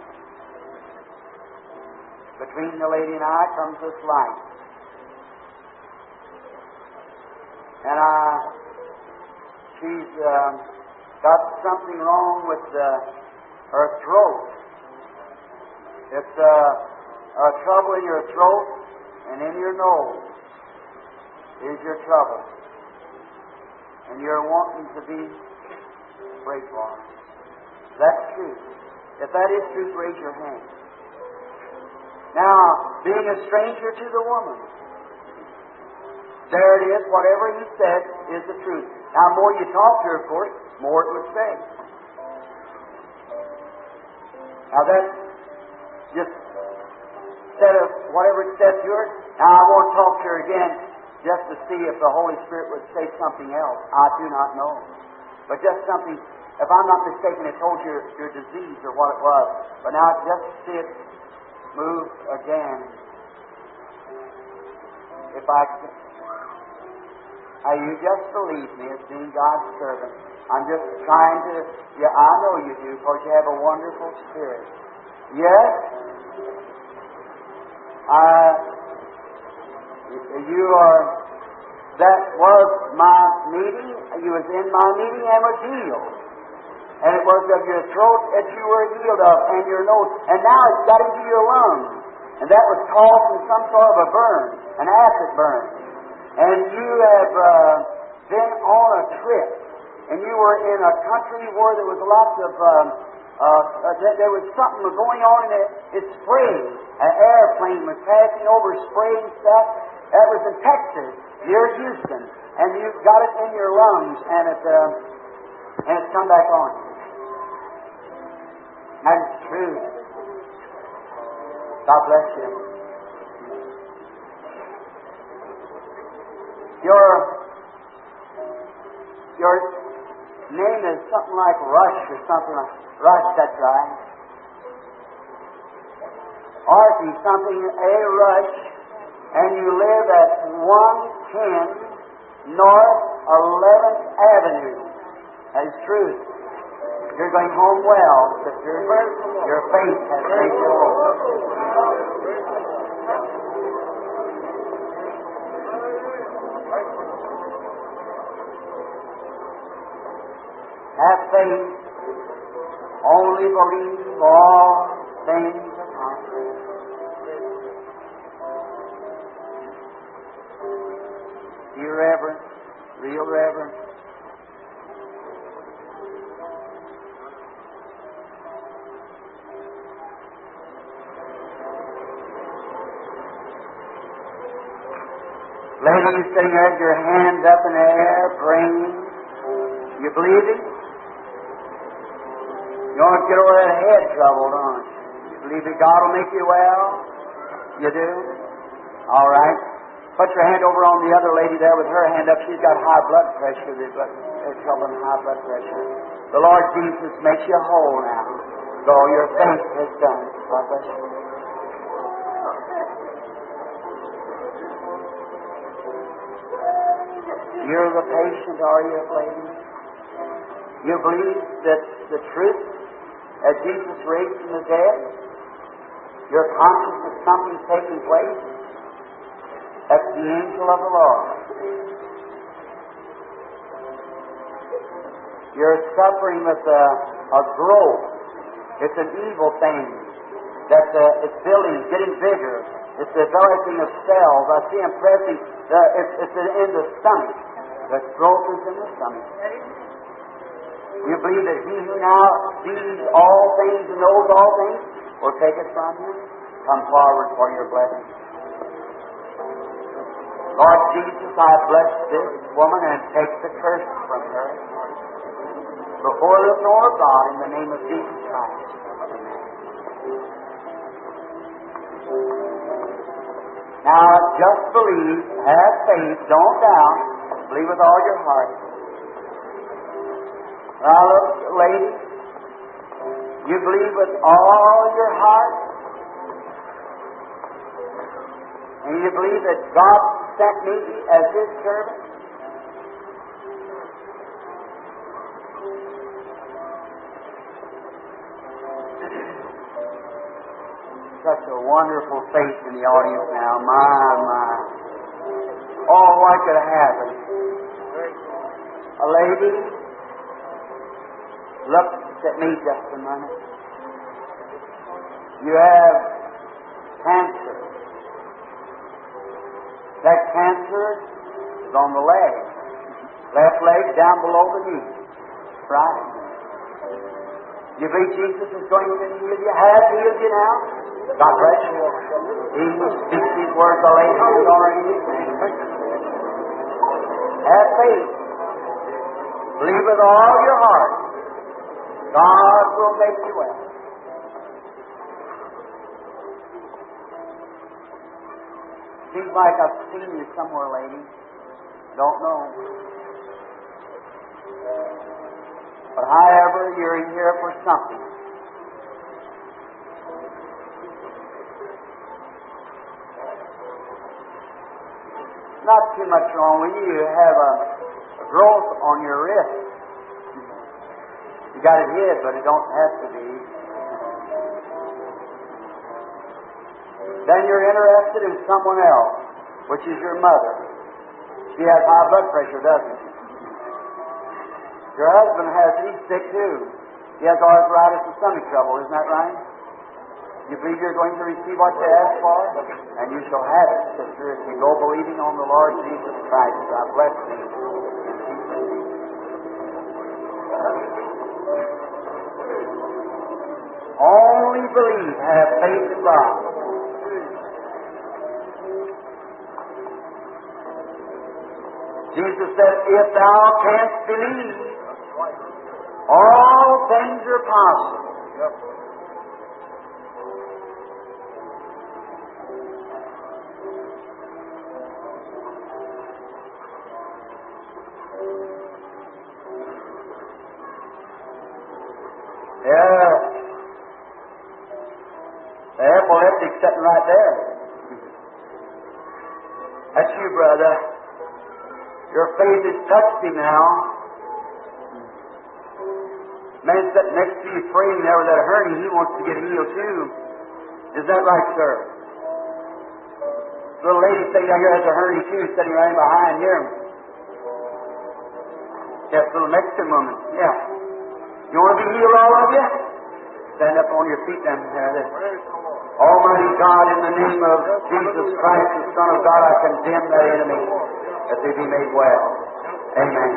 Between the lady and I comes this light. And she's got something wrong with her throat. It's a trouble in your throat and in your nose. is your trouble. And you're wanting to be prayed for. That's true. If that is true, raise your hand. Now, being a stranger to the woman, there it is. Whatever he said is the truth. Now, the more you talk to her, of course, more it would say. Now, that's just instead of whatever it said to her. Now, I won't talk to her again just to see if the Holy Spirit would say something else. I do not know. But just something, if I'm not mistaken, it told you your disease or what it was. But now, just see it move again. If you just believe me as being God's servant. I'm just trying to, I know you do, because you have a wonderful spirit. Yes, you are, that was my meeting, you was in my meeting and was healed. And it was of your throat that you were healed of, and your nose. And now it's got into your lungs. And that was caused from some sort of a burn, an acid burn. And you have been on a trip. And you were in a country where there was lots of, there was something going on in it sprayed. An airplane was passing over spraying stuff. That was in Texas, near Houston. And you got it in your lungs, and it's come back on. That's true. God bless you. Your name is something like Rush or something like Rush, that's right. Archie, something, A. Rush, and you live at 110 North 11th Avenue. That is true. You're going home well, sister. Your faith has made you whole. Have faith. Only believe all things are possible. Be reverent, real reverent. Lady, you sitting there with your hands up in the air, praying. You believe it? You want to get over that head trouble, don't you? You believe that God will make you well? You do? All right. Put your hand over on the other lady there with her hand up. She's got high blood pressure. There's trouble in high blood pressure. The Lord Jesus makes you whole now. So your faith has done it. God bless you. You're the patient, are you, lady? You believe that the truth that Jesus raised from the dead? You're conscious that something's taking place? That's the angel of the Lord. You're suffering with a growth. It's an evil thing that it's building, getting bigger. It's developing of cells. I see them pressing. It's in the stomach. The growth is in the stomach. You believe that He who now sees all things and knows all things will take it from you? Come forward for your blessing. Lord Jesus, I bless this woman and take the curse from her. Before the throne of God, in the name of Jesus Christ. Amen. Now, just believe, have faith, don't doubt, believe with all your heart. Now, look, lady, you believe with all your heart, and you believe that God sent me as His servant. Such a wonderful faith in the audience now. My. Oh, what could have happened? A lady, look at me just a minute. You have cancer. That cancer It's on the leg. Left leg down below the knee. Right. You believe Jesus is going to heal you? Has healed you now? God bless you. He who speaks these words, the lay hands already. Have faith. Believe with all your heart. God will make you well. Seems like I've seen you somewhere, lady. Don't know. But however, you're in here for something. Not too much wrong with you. You have a growth on your wrist. You got it hid, but it don't have to be. Then you're interested in someone else, which is your mother. She has high blood pressure, doesn't she? Your husband has, he's sick too. He has arthritis and stomach trouble, isn't that right? You believe you're going to receive what you ask for? And you shall have it, sister, if you go believing on the Lord Jesus Christ. God bless you. Only believe, have faith in God. Jesus said, if thou canst believe, all things are possible. Yeah. The epileptic sitting right there. That's you, brother. Your faith has touched him now. Man sitting next to you praying there with that hernia, he wants to get healed too. Is that right, sir? Little lady sitting down here has a hernia too, sitting right behind here. Yes, little Mexican woman. Yeah. You want to be healed, all of you? Stand up on your feet then. Almighty God, in the name of Jesus Christ, the Son of God, I condemn that enemy, that they be made well. Amen.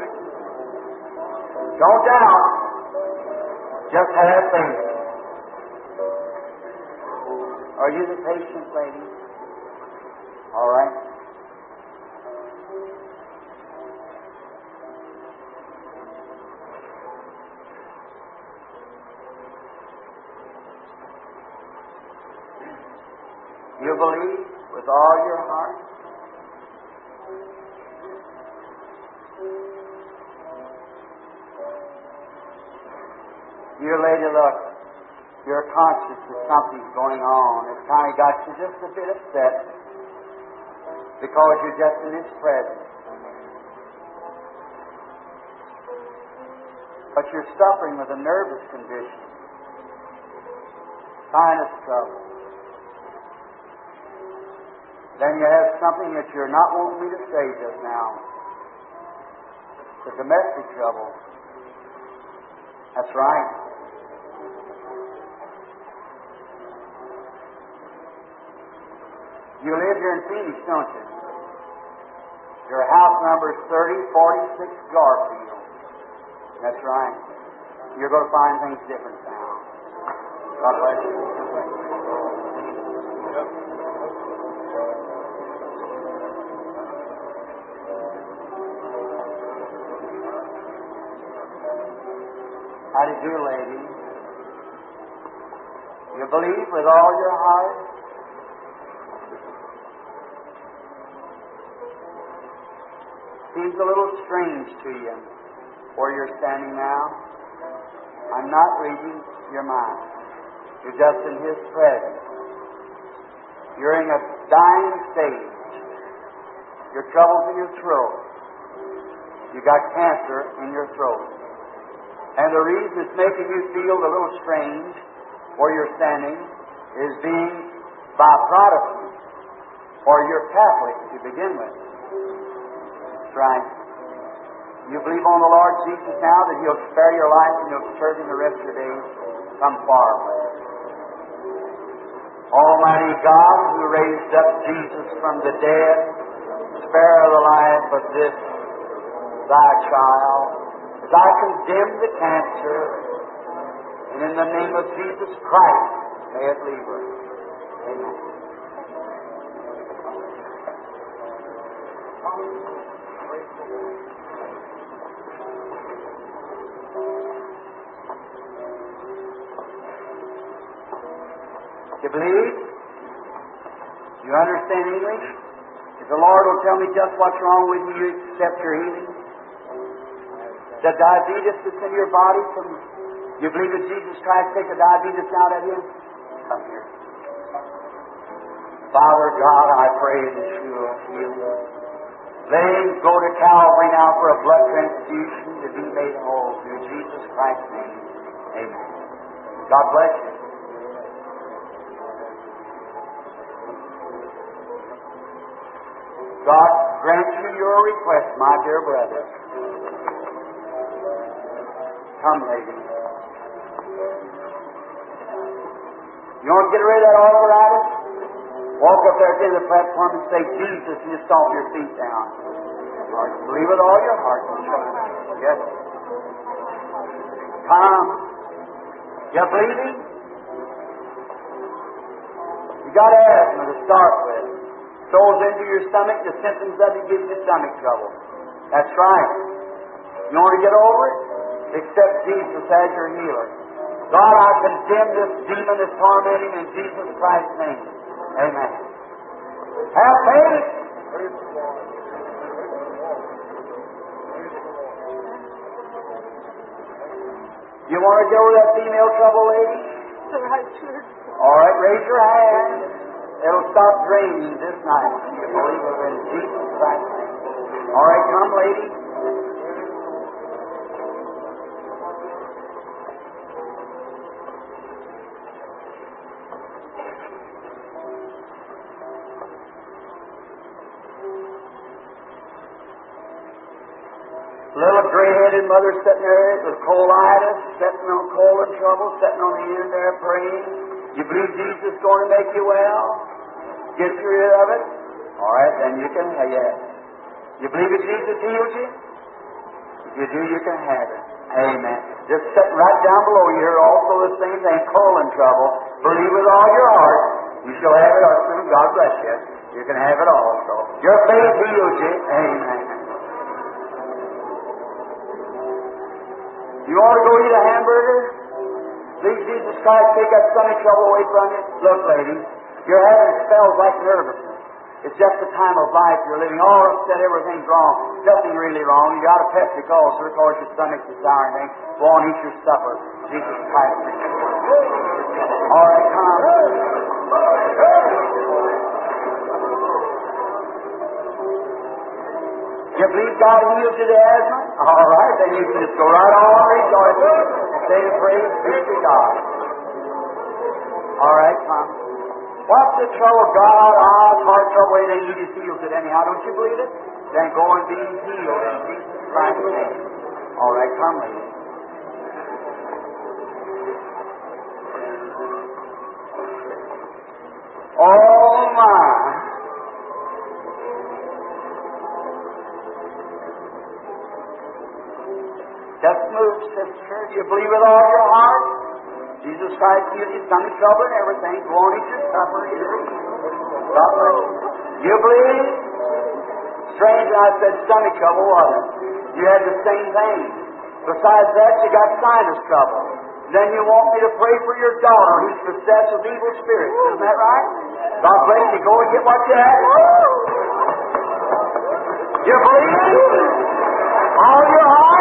Don't doubt. Just have faith. Are you the patient lady? All right. You believe with all your heart? You lady, look, you're conscious that something's going on. It's kind of got you just a bit upset because you're just in His presence. But you're suffering with a nervous condition, sinus trouble. Then you have something that you're not wanting me to say just now. The domestic trouble. That's right. You live here in Phoenix, don't you? Your house number is 3046 Garfield. That's right. You're going to find things different now. God bless you. How do you do, lady? You believe with all your heart? Seems a little strange to you where you're standing now. I'm not reading your mind. You're just in His presence. You're in a dying stage. Your trouble's in your throat. You got cancer in your throat. And the reason it's making you feel a little strange where you're standing is being by Protestant, or you're Catholic to begin with. That's right. You believe on the Lord Jesus now that He'll spare your life and He'll serve you the rest of your days? Come forward. Almighty God, who raised up Jesus from the dead, spare the life of this thy child. As I condemn the cancer, and in the name of Jesus Christ, may it leave her. Amen. You believe? You understand English? If the Lord will tell me just what's wrong with you, you accept your healing. The diabetes that's in your body, you believe that Jesus Christ take the diabetes out of you? Come here. Father God, I pray that you will heal you. Let him go to Calvary now for a blood transfusion to be made whole through Jesus Christ's name. Amen. God bless you. God grant you your request, my dear brother. Come, lady. You want to get rid of that arthritis? Walk up there to the platform and say, Jesus, and just stomp your feet down. Believe with all your heart. Yes. Come. You bleeding? You got asthma to start with. Goes into your stomach, the symptoms of it gives you stomach trouble. That's right. You want to get over it? Accept Jesus as your healer. God, I condemn this demon that's tormenting in Jesus Christ's name. Amen. Have faith. You want to get over that female trouble, lady? All right, raise your hand. It'll stop draining this night. You believe it in Jesus Christ's name. All right, come, lady. Little gray-headed mother sitting there with colitis, sitting on colon trouble, sitting on the end there praying. You believe Jesus is going to make you well? Get rid of it? All right, then you can have it. You believe that Jesus heals you? If you do, you can have it. Amen. Just sitting right down below you here, also the same thing, colon trouble. Believe with all your heart. You shall have it also. God bless you. You can have it also. Your faith heals you. Amen. You want to go eat a hamburger? Please, Jesus Christ, take that stomach trouble away from you. Look, lady, you're having spells like nervousness. It's just the time of life you're living. All upset, everything's wrong. Nothing really wrong. You got a Pepsi ulcer, of course, your stomach's a sour thing. Go on, eat your supper. Jesus Christ. All right, come. You believe God heals you the asthma? All right, then you can just go right on rejoicing. Say the praise be to God. All right, come. What's the trouble? God, heart trouble, anything, He just heals it anyhow. Don't you believe it? Then go and be healed in Jesus Christ's name. All right, come, lady. Oh, my. Just move, sister. You believe with all your heart? Jesus Christ healed you, stomach trouble and everything. Go on, eat your supper. God bless you. You believe? Strange, I said stomach trouble, wasn't it? You had the same thing. Besides that, you got sinus trouble. Then you want me to pray for your daughter who's possessed with evil spirits. Isn't that right? God bless you. Go and get what you have. You believe? All your heart.